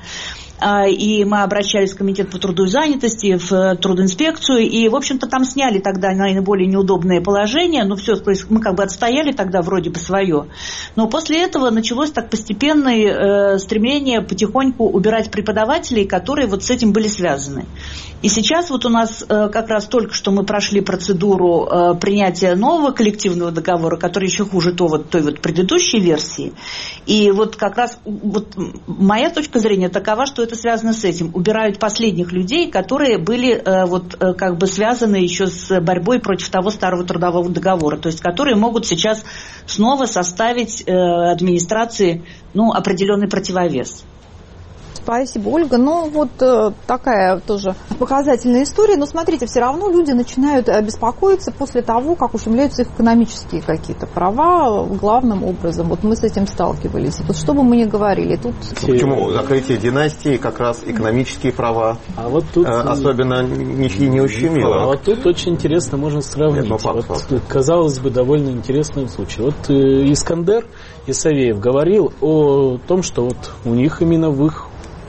и мы обращались в комитет по труду и занятости, в трудинспекцию, и, в общем-то, там сняли тогда наиболее неудобные положения, ну, все, то есть мы как бы отстояли тогда вроде бы свое, но после этого началось так постепенное э, стремление потихоньку убирать преподавателей, которые вот с этим были связаны. И сейчас вот у нас э, как раз только что мы прошли процедуру э, принятия нового коллективного договора, который еще хуже то, вот, той вот предыдущей версии, и вот как раз вот моя точка зрения такова, что это связано с этим. Убирают последних людей, которые были э, вот, э, как бы связаны еще с борьбой против того старого трудового договора, то есть которые могут сейчас снова составить э, администрации, ну, определенный противовес. Спасибо, Ольга. Ну, вот э, такая тоже показательная история. Но смотрите, все равно люди начинают беспокоиться после того, как ущемляются их экономические какие-то права главным образом. Вот мы с этим сталкивались. Вот что бы мы ни говорили. Тут... Ну, почему? Закрытие династии как раз экономические права, а вот тут... э, особенно ничьи не ущемило. А вот тут очень интересно можно сравнить. Нет, ну, факт, вот, факт. Казалось бы, довольно интересный случай. Вот э, Искандер Исавеев говорил о том, что вот у них именно в их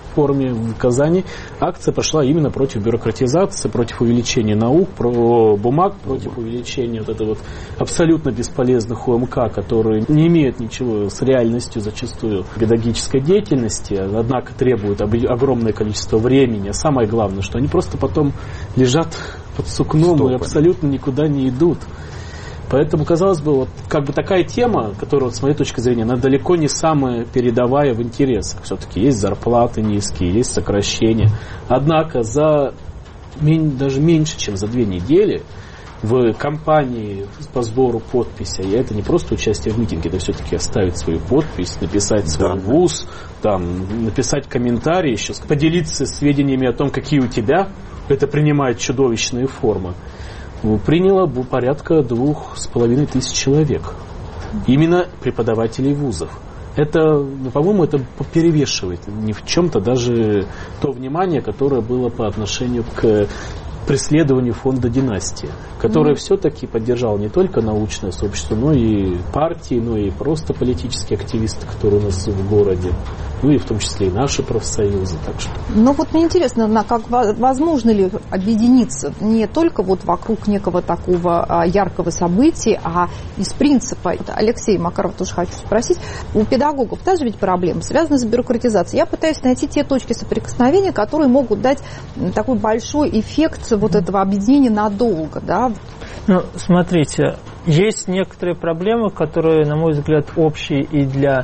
форме в Казани. Акция пошла именно против бюрократизации, против увеличения наук, про бумаг, против увеличения вот этого вот абсолютно бесполезных УМК, которые не имеют ничего с реальностью зачастую педагогической деятельности, однако требуют огромное количество времени. А самое главное, что они просто потом лежат под сукном Стопами. И абсолютно никуда не идут. Поэтому, казалось бы, вот как бы такая тема, которая, вот, с моей точки зрения, она далеко не самая передовая в интересах. Все-таки есть зарплаты низкие, есть сокращения. Однако за даже меньше, чем за две недели в кампании по сбору подписей, и это не просто участие в митинге, это все-таки оставить свою подпись, написать свой да. вуз, там, написать комментарий, еще поделиться сведениями о том, какие у тебя, это принимает чудовищные формы. Приняло порядка двух с половиной тысяч человек. Именно преподавателей вузов. Это, по-моему, это перевешивает ни в чем-то даже то внимание, которое было по отношению к преследованию фонда «Династия», которое mm-hmm. все-таки поддержало не только научное сообщество, но и партии, но и просто политические активисты, которые у нас в городе, ну и в том числе и наши профсоюзы. Так что. Ну вот мне интересно, как возможно ли объединиться не только вот вокруг некого такого яркого события, а из принципа. Алексей Макаров тоже хочу спросить. У педагогов тоже ведь проблемы, связанные с бюрократизацией. Я пытаюсь найти те точки соприкосновения, которые могут дать такой большой эффект вот этого объединения надолго, да? Ну, смотрите, есть некоторые проблемы, которые, на мой взгляд, общие и для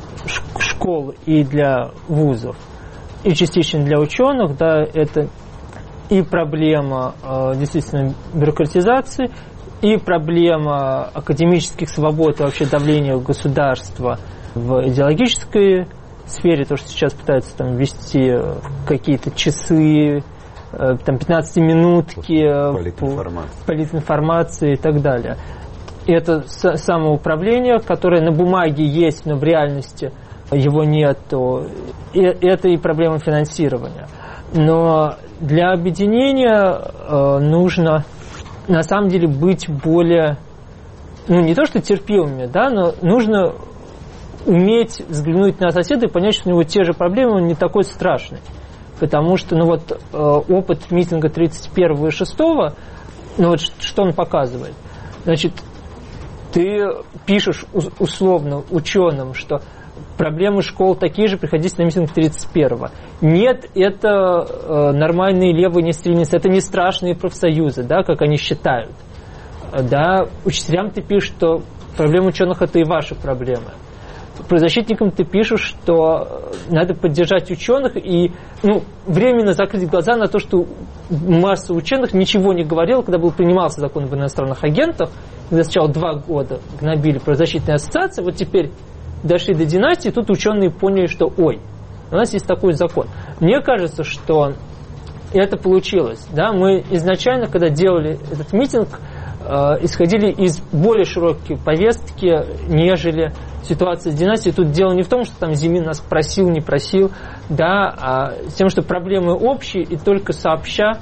школ, и для вузов, и частично для ученых, да, это и проблема э, действительно бюрократизации, и проблема академических свобод и вообще давления государства в идеологической сфере, то, что сейчас пытаются там ввести какие-то часы, там пятнадцатиминутки политинформации. политинформации и так далее. И это самоуправление, которое на бумаге есть, но в реальности его нет. И это и проблема финансирования. Но для объединения нужно на самом деле быть более, ну не то что терпимыми, да, но нужно уметь взглянуть на соседа и понять, что у него те же проблемы, он не такой страшный. Потому что, ну вот, э, опыт митинга тридцать первого и шестого, ну вот, что он показывает? Значит, ты пишешь условно ученым, что проблемы школ такие же, приходите на митинг тридцать первого. Нет, это э, нормальные левые нестрельницы, это не страшные профсоюзы, да, как они считают. Да, учителям ты пишешь, что проблемы ученых – это и ваши проблемы. Правозащитникам ты пишешь, что надо поддержать ученых и ну, временно закрыть глаза на то, что масса ученых ничего не говорила, когда был принимался закон об иностранных агентах, когда сначала два года гнобили правозащитные ассоциации, вот теперь дошли до династии, тут ученые поняли, что ой, у нас есть такой закон. Мне кажется, что это получилось. Да? Мы изначально, когда делали этот митинг, исходили из более широкой повестки, нежели ситуация с династией. Тут дело не в том, что там Зимин нас просил, не просил, да, а с тем, что проблемы общие, и только сообща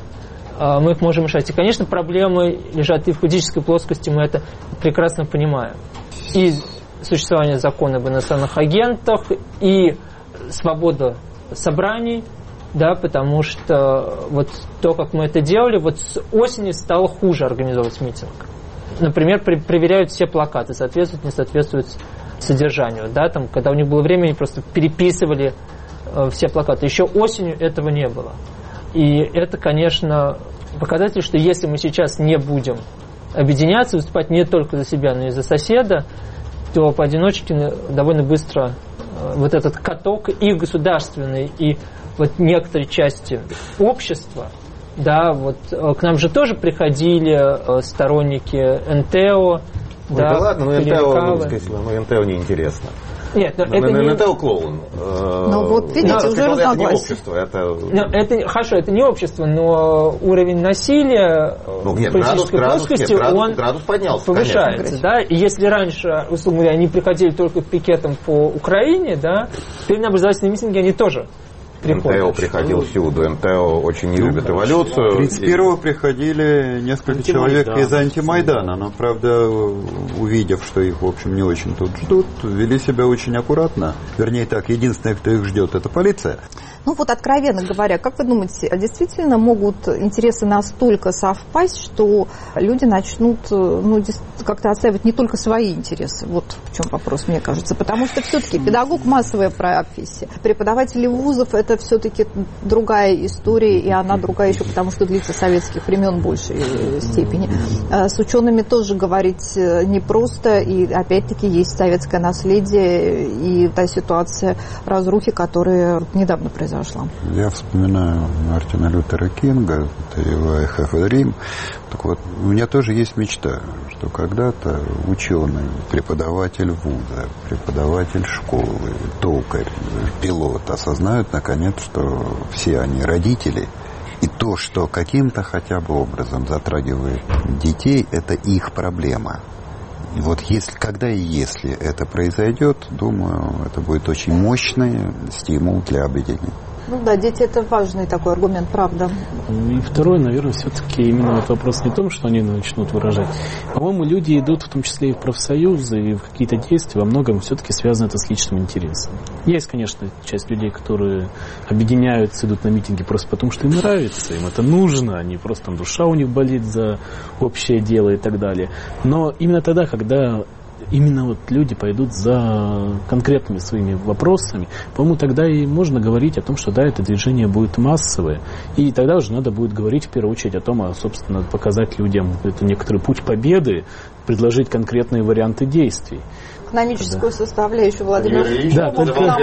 мы их можем решать. И, конечно, проблемы лежат и в политической плоскости, мы это прекрасно понимаем. И существование закона об иностранных агентах, и свобода собраний, да, потому что вот то, как мы это делали, вот с осени стало хуже организовывать митинг. Например, при, проверяют все плакаты, соответствуют, не соответствуют содержанию, да, там, когда у них было время, они просто переписывали э, все плакаты. Еще осенью этого не было. И это, конечно, показатель, что если мы сейчас не будем объединяться, выступать не только за себя, но и за соседа, то поодиночке довольно быстро э, вот этот каток и государственный, и вот некоторые части общества, да, вот к нам же тоже приходили э, сторонники эн тэ о. Ну, да, да ладно, но эн тэ о, ну, сказать, ну, эн тэ о неинтересно. Нет, но ну, это не... эн тэ о клоун. Ну вот, видите, но, уже это не разногласия. общество, это... Но это... Хорошо, это не общество, но уровень насилия ну, нет, в политической градус, плоскости, градус, он градус поднялся, повышается. Конечно. Да? И если раньше, условно говоря, они приходили только к пикетам по Украине, да, теперь на образовательные митинги они тоже приходят. эн тэ о приходил всюду. эн тэ о очень не любит эволюцию. тридцать первого приходили несколько человек из антимайдана, но, правда, увидев, что их, в общем, не очень тут ждут, вели себя очень аккуратно. Вернее так, единственное, кто их ждет, это полиция. Ну вот, откровенно говоря, как вы думаете, действительно могут интересы настолько совпасть, что люди начнут ну, как-то отстаивать не только свои интересы? Вот в чем вопрос, мне кажется. Потому что все-таки педагог – массовая профессия. Преподаватели вузов – это все-таки другая история, и она другая еще потому, что длится советских времен в большей степени. С учеными тоже говорить непросто, и опять-таки есть советское наследие и та ситуация разрухи, которая недавно произошла. Я вспоминаю Мартина Лютера Кинга, его «I have a dream». Так вот, у меня тоже есть мечта, что когда-то ученый, преподаватель вуза, преподаватель школы, токарь, пилот осознают наконец, что все они родители, и то, что каким-то хотя бы образом затрагивает детей, это их проблема. И вот если, когда и если это произойдет, думаю, это будет очень мощный стимул для объединения. Ну да, дети – это важный такой аргумент, правда. И второй, наверное, все-таки именно вот вопрос не в том, что они начнут выражать. По-моему, люди идут в том числе и в профсоюзы, и в какие-то действия, во многом все-таки связано это с личным интересом. Есть, конечно, часть людей, которые объединяются, идут на митинги просто потому, что им нравится, им это нужно, они просто там душа у них болит за общее дело и так далее. Но именно тогда, когда именно вот люди пойдут за конкретными своими вопросами, по-моему, тогда и можно говорить о том, что да, это движение будет массовое. И тогда уже надо будет говорить в первую очередь о том, а, собственно, показать людям это некоторый путь победы, предложить конкретные варианты действий. Экономическую составляющую, Владимир Ильич. Да, только...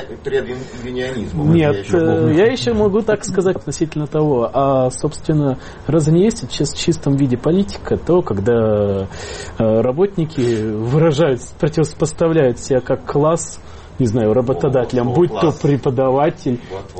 Нет, я еще, я еще могу так сказать относительно того. А, собственно, разве не есть сейчас в чистом виде политика, то, когда работники выражают, противопоставляют себя как класс, не знаю, работодателям, будь то преподаватель,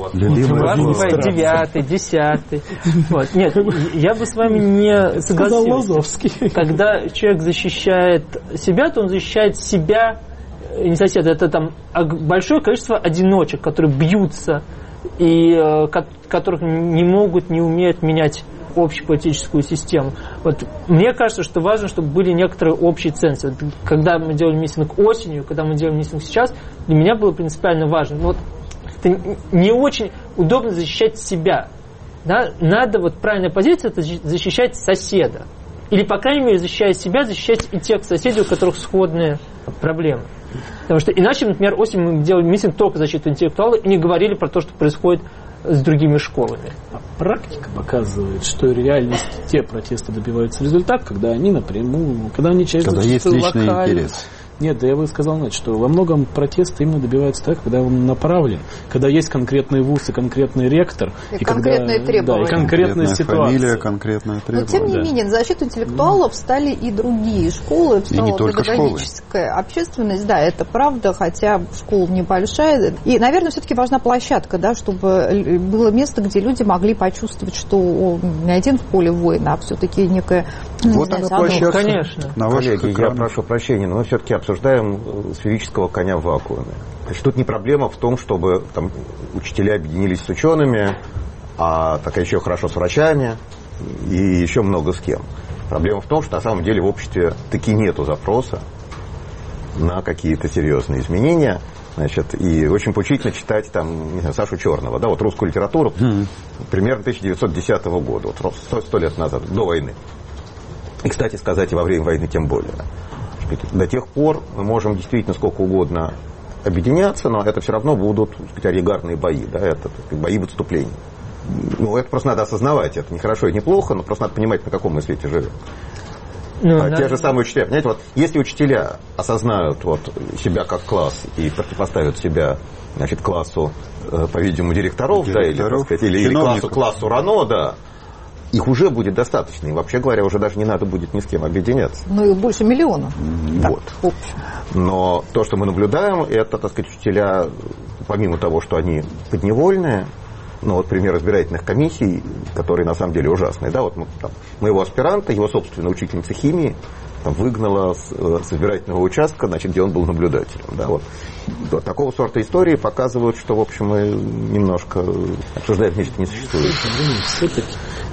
девятый, десятый. Вот. Нет, я бы с вами не согласился. Когда человек защищает себя, то он защищает себя, не соседа. Это там большое количество одиночек, которые бьются и которых не могут, не умеют менять общеполитическую систему. Вот мне кажется, что важно, чтобы были некоторые общие ценности. Вот, когда мы делали митинг осенью, когда мы делаем митинг сейчас, для меня было принципиально важно. Вот, это не очень удобно защищать себя. Да? Надо, вот правильная позиция, это защищать соседа. Или, по крайней мере, защищая себя, защищать и тех соседей, у которых сходные проблемы. Потому что иначе, например, осенью мы делали митинг только защиту интеллектуалов и не говорили про то, что происходит с другими школами. А практика показывает, что в реальности те протесты добиваются результата, когда они напрямую, когда они часть когда есть личный интерес. Нет, да я бы сказал, знаете, что во многом протесты именно добиваются так, когда он направлен, когда есть конкретный вуз и конкретный ректор, и, и конкретные когда, требования, да, и конкретная ситуация. Фамилия, конкретная требования. Но тем не да. менее, на защиту интеллектуалов стали и другие школы, и не только педагогическая школы. Общественность, да, это правда, хотя школа небольшая. И, наверное, все-таки важна площадка, да, чтобы было место, где люди могли почувствовать, что не один в поле воина, а все-таки некая... Вот она площадка. Конечно. На Коллеги, я прошу прощения, но мы все-таки обсуждаем сферического коня в вакууме. Значит, тут не проблема в том, чтобы там, учителя объединились с учеными, а так еще хорошо с врачами и еще много с кем. Проблема в том, что на самом деле в обществе таки нету запроса на какие-то серьезные изменения. Значит, и очень поучительно читать там, не знаю, Сашу Черного, да, вот русскую литературу, mm-hmm. примерно тысяча девятьсот десятого года, вот сто, сто лет назад, до войны. И, кстати сказать, и во время войны тем более. До тех пор мы можем действительно сколько угодно объединяться, но это все равно будут, так сказать, олигарные бои, да, это бои в отступлении. Ну, это просто надо осознавать, это не хорошо и не плохо, но просто надо понимать, на каком мы свете живем. Ну, а, да. Те же самые учителя. Понимаете, вот если учителя осознают вот, себя как класс и противопоставят себя, значит, классу, э, по-видимому, директоров, директоров, да, или, так сказать, или, или классу, классу РАНО, да, их уже будет достаточно. И вообще говоря, уже даже не надо будет ни с кем объединяться. Ну, их больше миллиона. Вот. Так, но то, что мы наблюдаем, это, так сказать, учителя, помимо того, что они подневольные, ну, вот пример избирательных комиссий, которые на самом деле ужасные. Да, вот мы, там, моего аспиранта, его собственная учительница химии, там, выгнала с, с избирательного участка, значит, где он был наблюдателем. Да, вот. Вот такого сорта истории показывают, что, в общем, мы немножко обсуждаем нечто несуществующее. Все-таки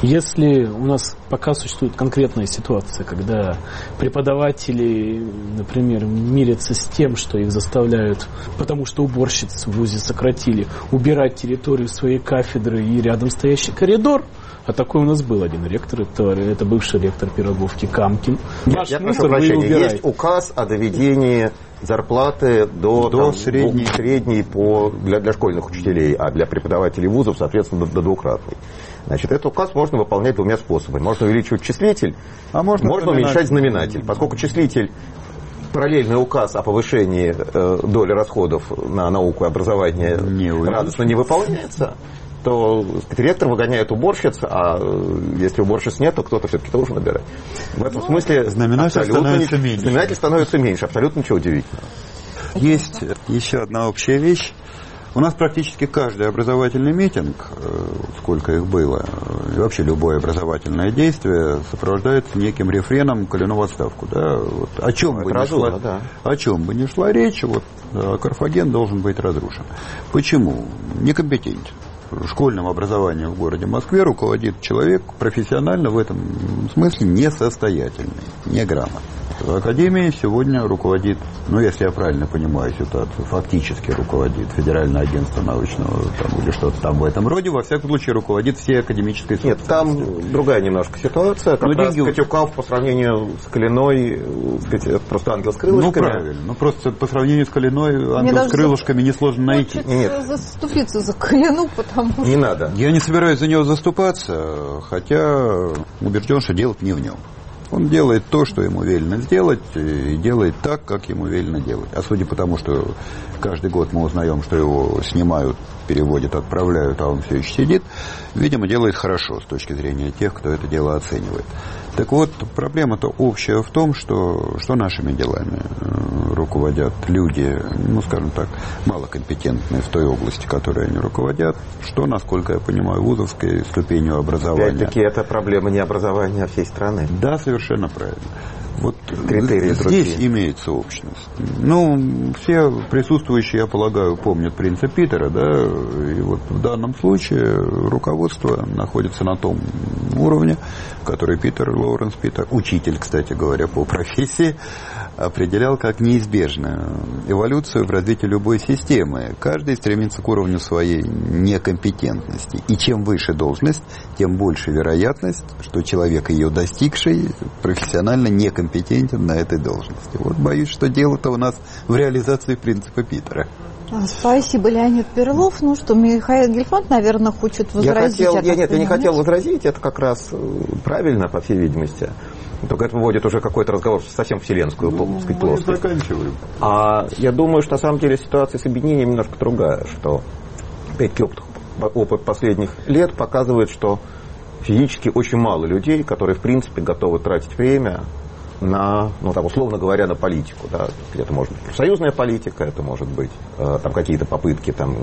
Если у нас пока существует конкретная ситуация, когда преподаватели, например, мирятся с тем, что их заставляют, потому что уборщиц в вузе сократили, убирать территорию своей кафедры и рядом стоящий коридор, а такой у нас был один ректор, это, это бывший ректор Пироговки Камкин. Ваш я прошу прощения, есть указ о доведении зарплаты до, до там, средней, средней по, для, для школьных учителей, а для преподавателей вузов, соответственно, до, до двукратной. Значит, этот указ можно выполнять двумя способами. Можно увеличивать числитель, а можно, можно уменьшать знаменатель. Поскольку числитель, параллельный указ о повышении э, доли расходов на науку и образование не радостно не выполняется, то ректор выгоняет уборщиц, а если уборщиц нет, то кто-то все-таки должен набирать. В этом ну, смысле знаменатель становится не, меньше. Знаменатель становится меньше, абсолютно ничего удивительного. Есть еще одна общая вещь. У нас практически каждый образовательный митинг, сколько их было, и вообще любое образовательное действие сопровождается неким рефреном «Калину в отставку». Да? Вот о, чем бы ни шла, да. о чем бы ни шла речь, вот, Карфаген должен быть разрушен. Почему? Некомпетентен. Школьным образованием в городе Москве руководит человек профессионально в этом смысле несостоятельный, неграмотный. В академии сегодня руководит, ну, если я правильно понимаю ситуацию, фактически руководит Федеральное агентство научного там, или что-то там в этом роде, во всяком случае руководит всей академической собственностью. Нет, там другая немножко ситуация. Как раз деньги... Катюков по сравнению с Калиной, сказать, это просто ангел с крылышками. Ну, правильно. Ну, просто по сравнению с Калиной ангел с крылышками за... несложно найти. Нет, заступиться за Калину, потому что... Не надо. Я не собираюсь за него заступаться, хотя убежден, что дело не в нем. Он делает то, что ему велено сделать, и делает так, как ему велено делать. А судя по тому, что каждый год мы узнаем, что его снимают, переводят, отправляют, а он все еще сидит, видимо, делает хорошо с точки зрения тех, кто это дело оценивает. Так вот, проблема-то общая в том, что, что нашими делами руководят люди, ну, скажем так, малокомпетентные в той области, которой они руководят, что, насколько я понимаю, вузовской ступенью образования. Опять-таки, это проблема не образования, а всей страны. Да, совершенно правильно. Вот критерии здесь другие. Имеется общность. Ну, все присутствующие, я полагаю, помнят принца Питера, да, и вот в данном случае руководство находится на том уровне, который Питер Лоуренс Питер, учитель, кстати говоря, по профессии, определял как неизбежную эволюцию в развитии любой системы. Каждый стремится к уровню своей некомпетентности. И чем выше должность, тем больше вероятность, что человек, ее достигший, профессионально некомпетентен на этой должности. Вот боюсь, что дело-то у нас в реализации принципа Питера. Спасибо, Леонид Перлов. Ну что, Михаил Гельфанд, наверное, хочет возразить. Я, хотел, я, нет, я не хотел возразить, это как раз правильно, по всей видимости. Только это выводит уже какой-то разговор совсем вселенскую, ну, сказать, плоскость. Заканчиваем. А я думаю, что на самом деле ситуация с объединением немножко другая, что опять-таки опыт, опыт последних лет показывает, что физически очень мало людей, которые в принципе готовы тратить время на, ну так условно говоря, на политику. Да. Это может быть профсоюзная политика, это может быть э, там какие-то попытки там,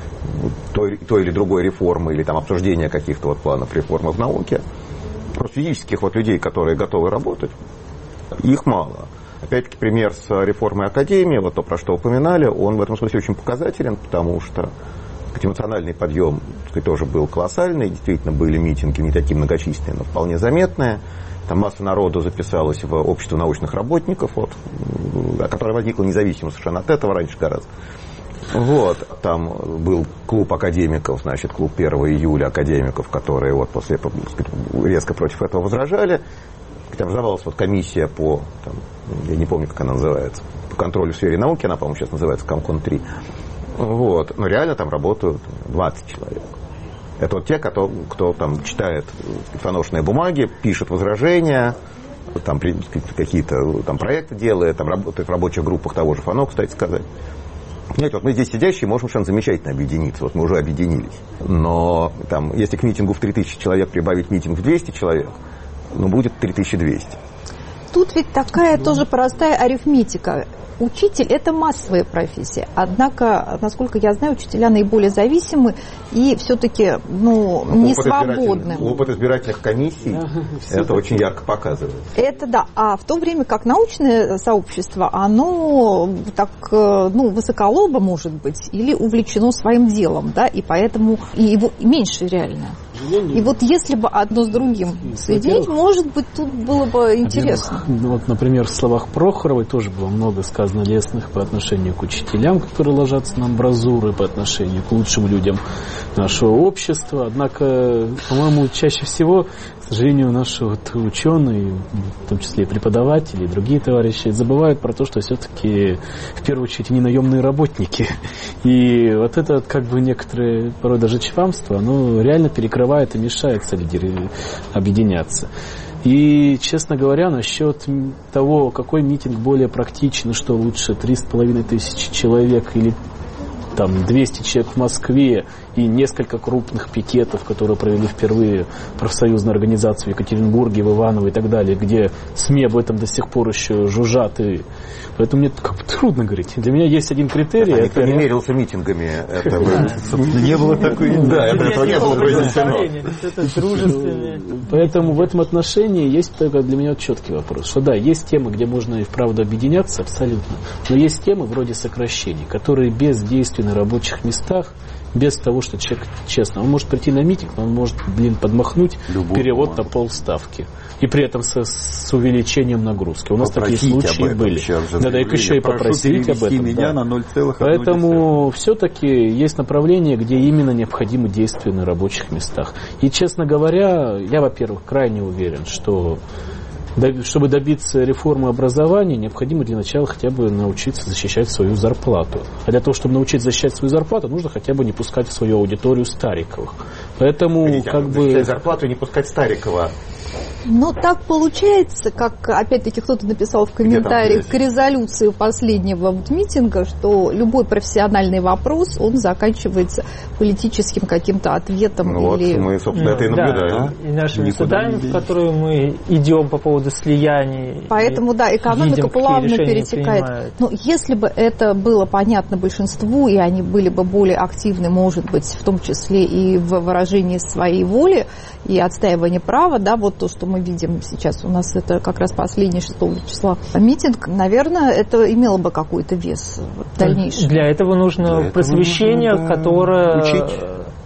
той, той или другой реформы или там обсуждения каких-то вот планов реформы в науке. Просто физических вот людей, которые готовы работать, их мало. Опять-таки пример с реформой Академии, вот то, про что упоминали, он в этом смысле очень показателен, потому что эмоциональный подъем, так сказать, тоже был колоссальный, действительно были митинги не такие многочисленные, но вполне заметные. Там масса народу записалась в общество научных работников, вот, которое возникло независимо совершенно от этого раньше гораздо. Вот, там был клуб академиков, значит, клуб первого июля академиков, которые вот после, так сказать, резко против этого возражали. Образовалась вот комиссия по, там, я не помню, как она называется, по контролю в сфере науки, она, по-моему, сейчас называется Комкон три. Вот, но реально там работают двадцать человек. Это вот те, кто, кто там читает фоношные бумаги, пишет возражения, там какие-то там проекты делает, там работает в рабочих группах того же ФОНО, кстати сказать. Понимаете, вот мы здесь сидящие можем совершенно замечательно объединиться, вот мы уже объединились. Но там, если к митингу в три тысячи человек прибавить митинг в двести человек, ну, будет три тысячи двести. Тут ведь такая тоже простая арифметика. Учитель – это массовая профессия. Однако, насколько я знаю, учителя наиболее зависимы и все-таки ну, не опыт свободны. Опыт избирательных комиссий это очень ярко показывает. Это да. А в то время как научное сообщество, оно так ну, высоколобо может быть или увлечено своим делом, да, и поэтому и его меньше реально. И вот если бы одно с другим соединить, может быть, тут было бы интересно. Один, вот, например, в словах Прохоровой тоже было много сказано лестных по отношению к учителям, которые ложатся на амбразуры, по отношению к лучшим людям нашего общества. Однако, по-моему, чаще всего, к сожалению, наши вот ученые, в том числе и преподаватели, и другие товарищи, забывают про то, что все-таки в первую очередь они наемные работники. И вот это как бы некоторые порой даже чвамство, оно реально перекрывает и мешает солидари... объединяться. И, честно говоря, насчет того, какой митинг более практичный, что лучше, три с половиной тысячи человек или там двести человек в Москве и несколько крупных пикетов, которые провели впервые профсоюзные организации в Екатеринбурге, в Иваново и так далее, где СМИ об этом до сих пор еще жужжат. И поэтому мне как бы трудно говорить. Для меня есть один критерий. Это никто не не мерился митингами. Это не было такой... Да, этого не было произнесено. Поэтому в этом отношении есть только для меня четкий вопрос. Что да, есть темы, где можно и вправду объединяться, абсолютно. Но есть темы вроде сокращений, которые без действий на рабочих местах, без того, что человек честно, он может прийти на митинг, но он может, блин, подмахнуть Любовь перевод бумагу. На полставки. И при этом с, с увеличением нагрузки. У нас попросить такие случаи были. Надо их еще и попросить об этом. Меня да. на ноль целых одна десятая. Поэтому все-таки есть направление, где именно необходимы действия на рабочих местах. И, честно говоря, я, во-первых, крайне уверен, что чтобы добиться реформы образования, необходимо для начала хотя бы научиться защищать свою зарплату. А для того, чтобы научиться защищать свою зарплату, нужно хотя бы не пускать в свою аудиторию Стариковых. Поэтому, Видите, как бы... защищать зарплату и не пускать Старикова. Ну, так получается, как, опять-таки, кто-то написал в комментариях к резолюции последнего вот митинга, что любой профессиональный вопрос, он заканчивается политическим каким-то ответом. Ну или... вот, мы, собственно, ну, это и наблюдаем. Да, и нашими судами, в которые мы идем по поводу слияний. Поэтому, да, экономика плавно перетекает. Но если бы это было понятно большинству, и они были бы более активны, может быть, в том числе и в выражении своей воли, и отстаивании права, да, вот то, что мы видим сейчас, у нас это как раз последний шестого числа митинг, наверное, это имело бы какой-то вес в дальнейшем. Для этого нужно Для просвещение, этого нужно которое учить.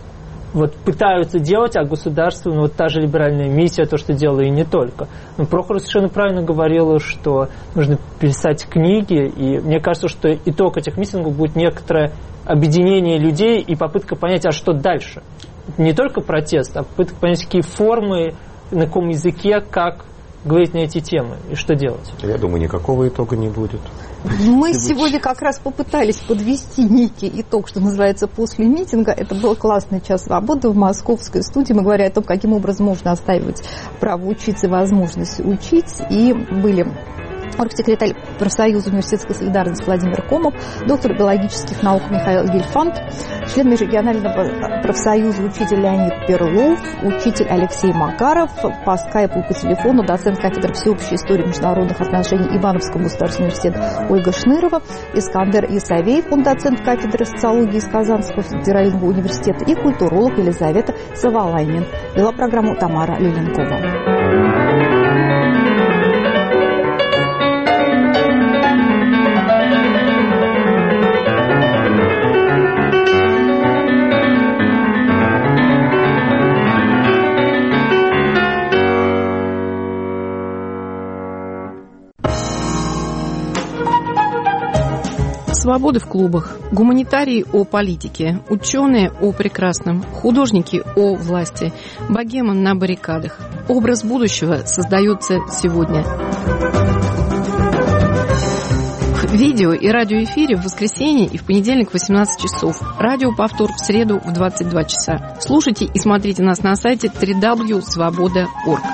Вот пытаются делать, а государство, ну вот та же либеральная миссия, то, что делала, и не только. Но Прохорова совершенно правильно говорила, что нужно писать книги, и мне кажется, что итог этих митингов будет некоторое объединение людей и попытка понять, а что дальше. Не только протест, а попытка понять, какие формы, на каком языке, как говорить на эти темы и что делать. Я думаю, никакого итога не будет. Мы сегодня как раз попытались подвести некий итог, что называется, после митинга. Это был классный час свободы в московской студии. Мы говорили о том, каким образом можно оставить право учиться и возможность учить. И были оргсекретарь профсоюза университетской солидарности Владимир Комов, доктор биологических наук Михаил Гельфанд, член межрегионального профсоюза учитель Леонид Перлов, учитель Алексей Макаров, по скайпу и по телефону доцент кафедры всеобщей истории международных отношений Ивановского государственного университета Ольга Шнырова, Искандер Исавеев, он доцент кафедры социологии из Казанского федерального университета, и культуролог Елизавета Савалайнин. Вела программу Тамара Лиленкова. Свободы в клубах, гуманитарии о политике, ученые о прекрасном, художники о власти, богема на баррикадах. Образ будущего создается сегодня. В видео и радиоэфире в воскресенье и в понедельник в восемнадцать часов. Радиоповтор в среду в двадцать два часа. Слушайте и смотрите нас на сайте дабл ю дабл ю дабл ю точка свобода точка орг.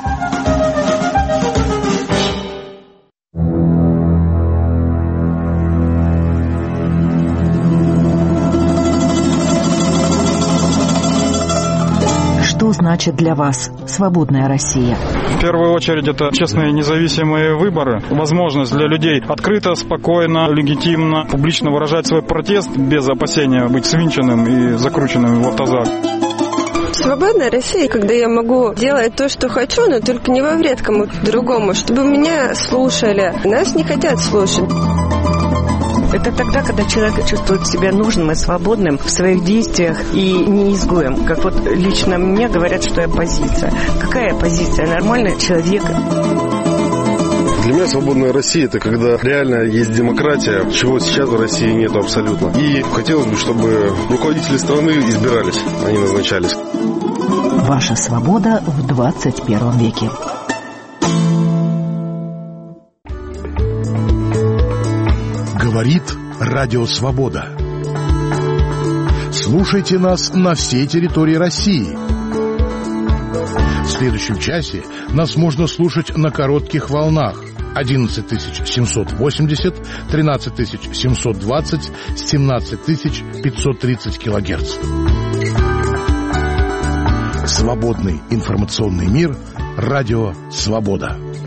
Что значит для вас свободная Россия? В первую очередь это честные независимые выборы, возможность для людей открыто, спокойно, легитимно, публично выражать свой протест без опасения быть свинченным и закрученным в автозак. Свободная Россия, когда я могу делать то, что хочу, но только не во вред кому-то другому, чтобы меня слушали. Нас не хотят слушать. Это тогда, когда человек чувствует себя нужным и свободным в своих действиях и не изгоем. Как вот лично мне говорят, что я оппозиция. Какая оппозиция? Нормальный человек. Для меня свободная Россия – это когда реально есть демократия, чего сейчас в России нет абсолютно. И хотелось бы, чтобы руководители страны избирались, а не назначались. Ваша свобода в двадцать первом веке. Говорит Радио Свобода. Слушайте нас на всей территории России. В следующем часе нас можно слушать на коротких волнах одиннадцать тысяч семьсот восемьдесят, тринадцать тысяч семьсот двадцать, семнадцать тысяч пятьсот тридцать килогерц. Свободный информационный мир. Радио Свобода.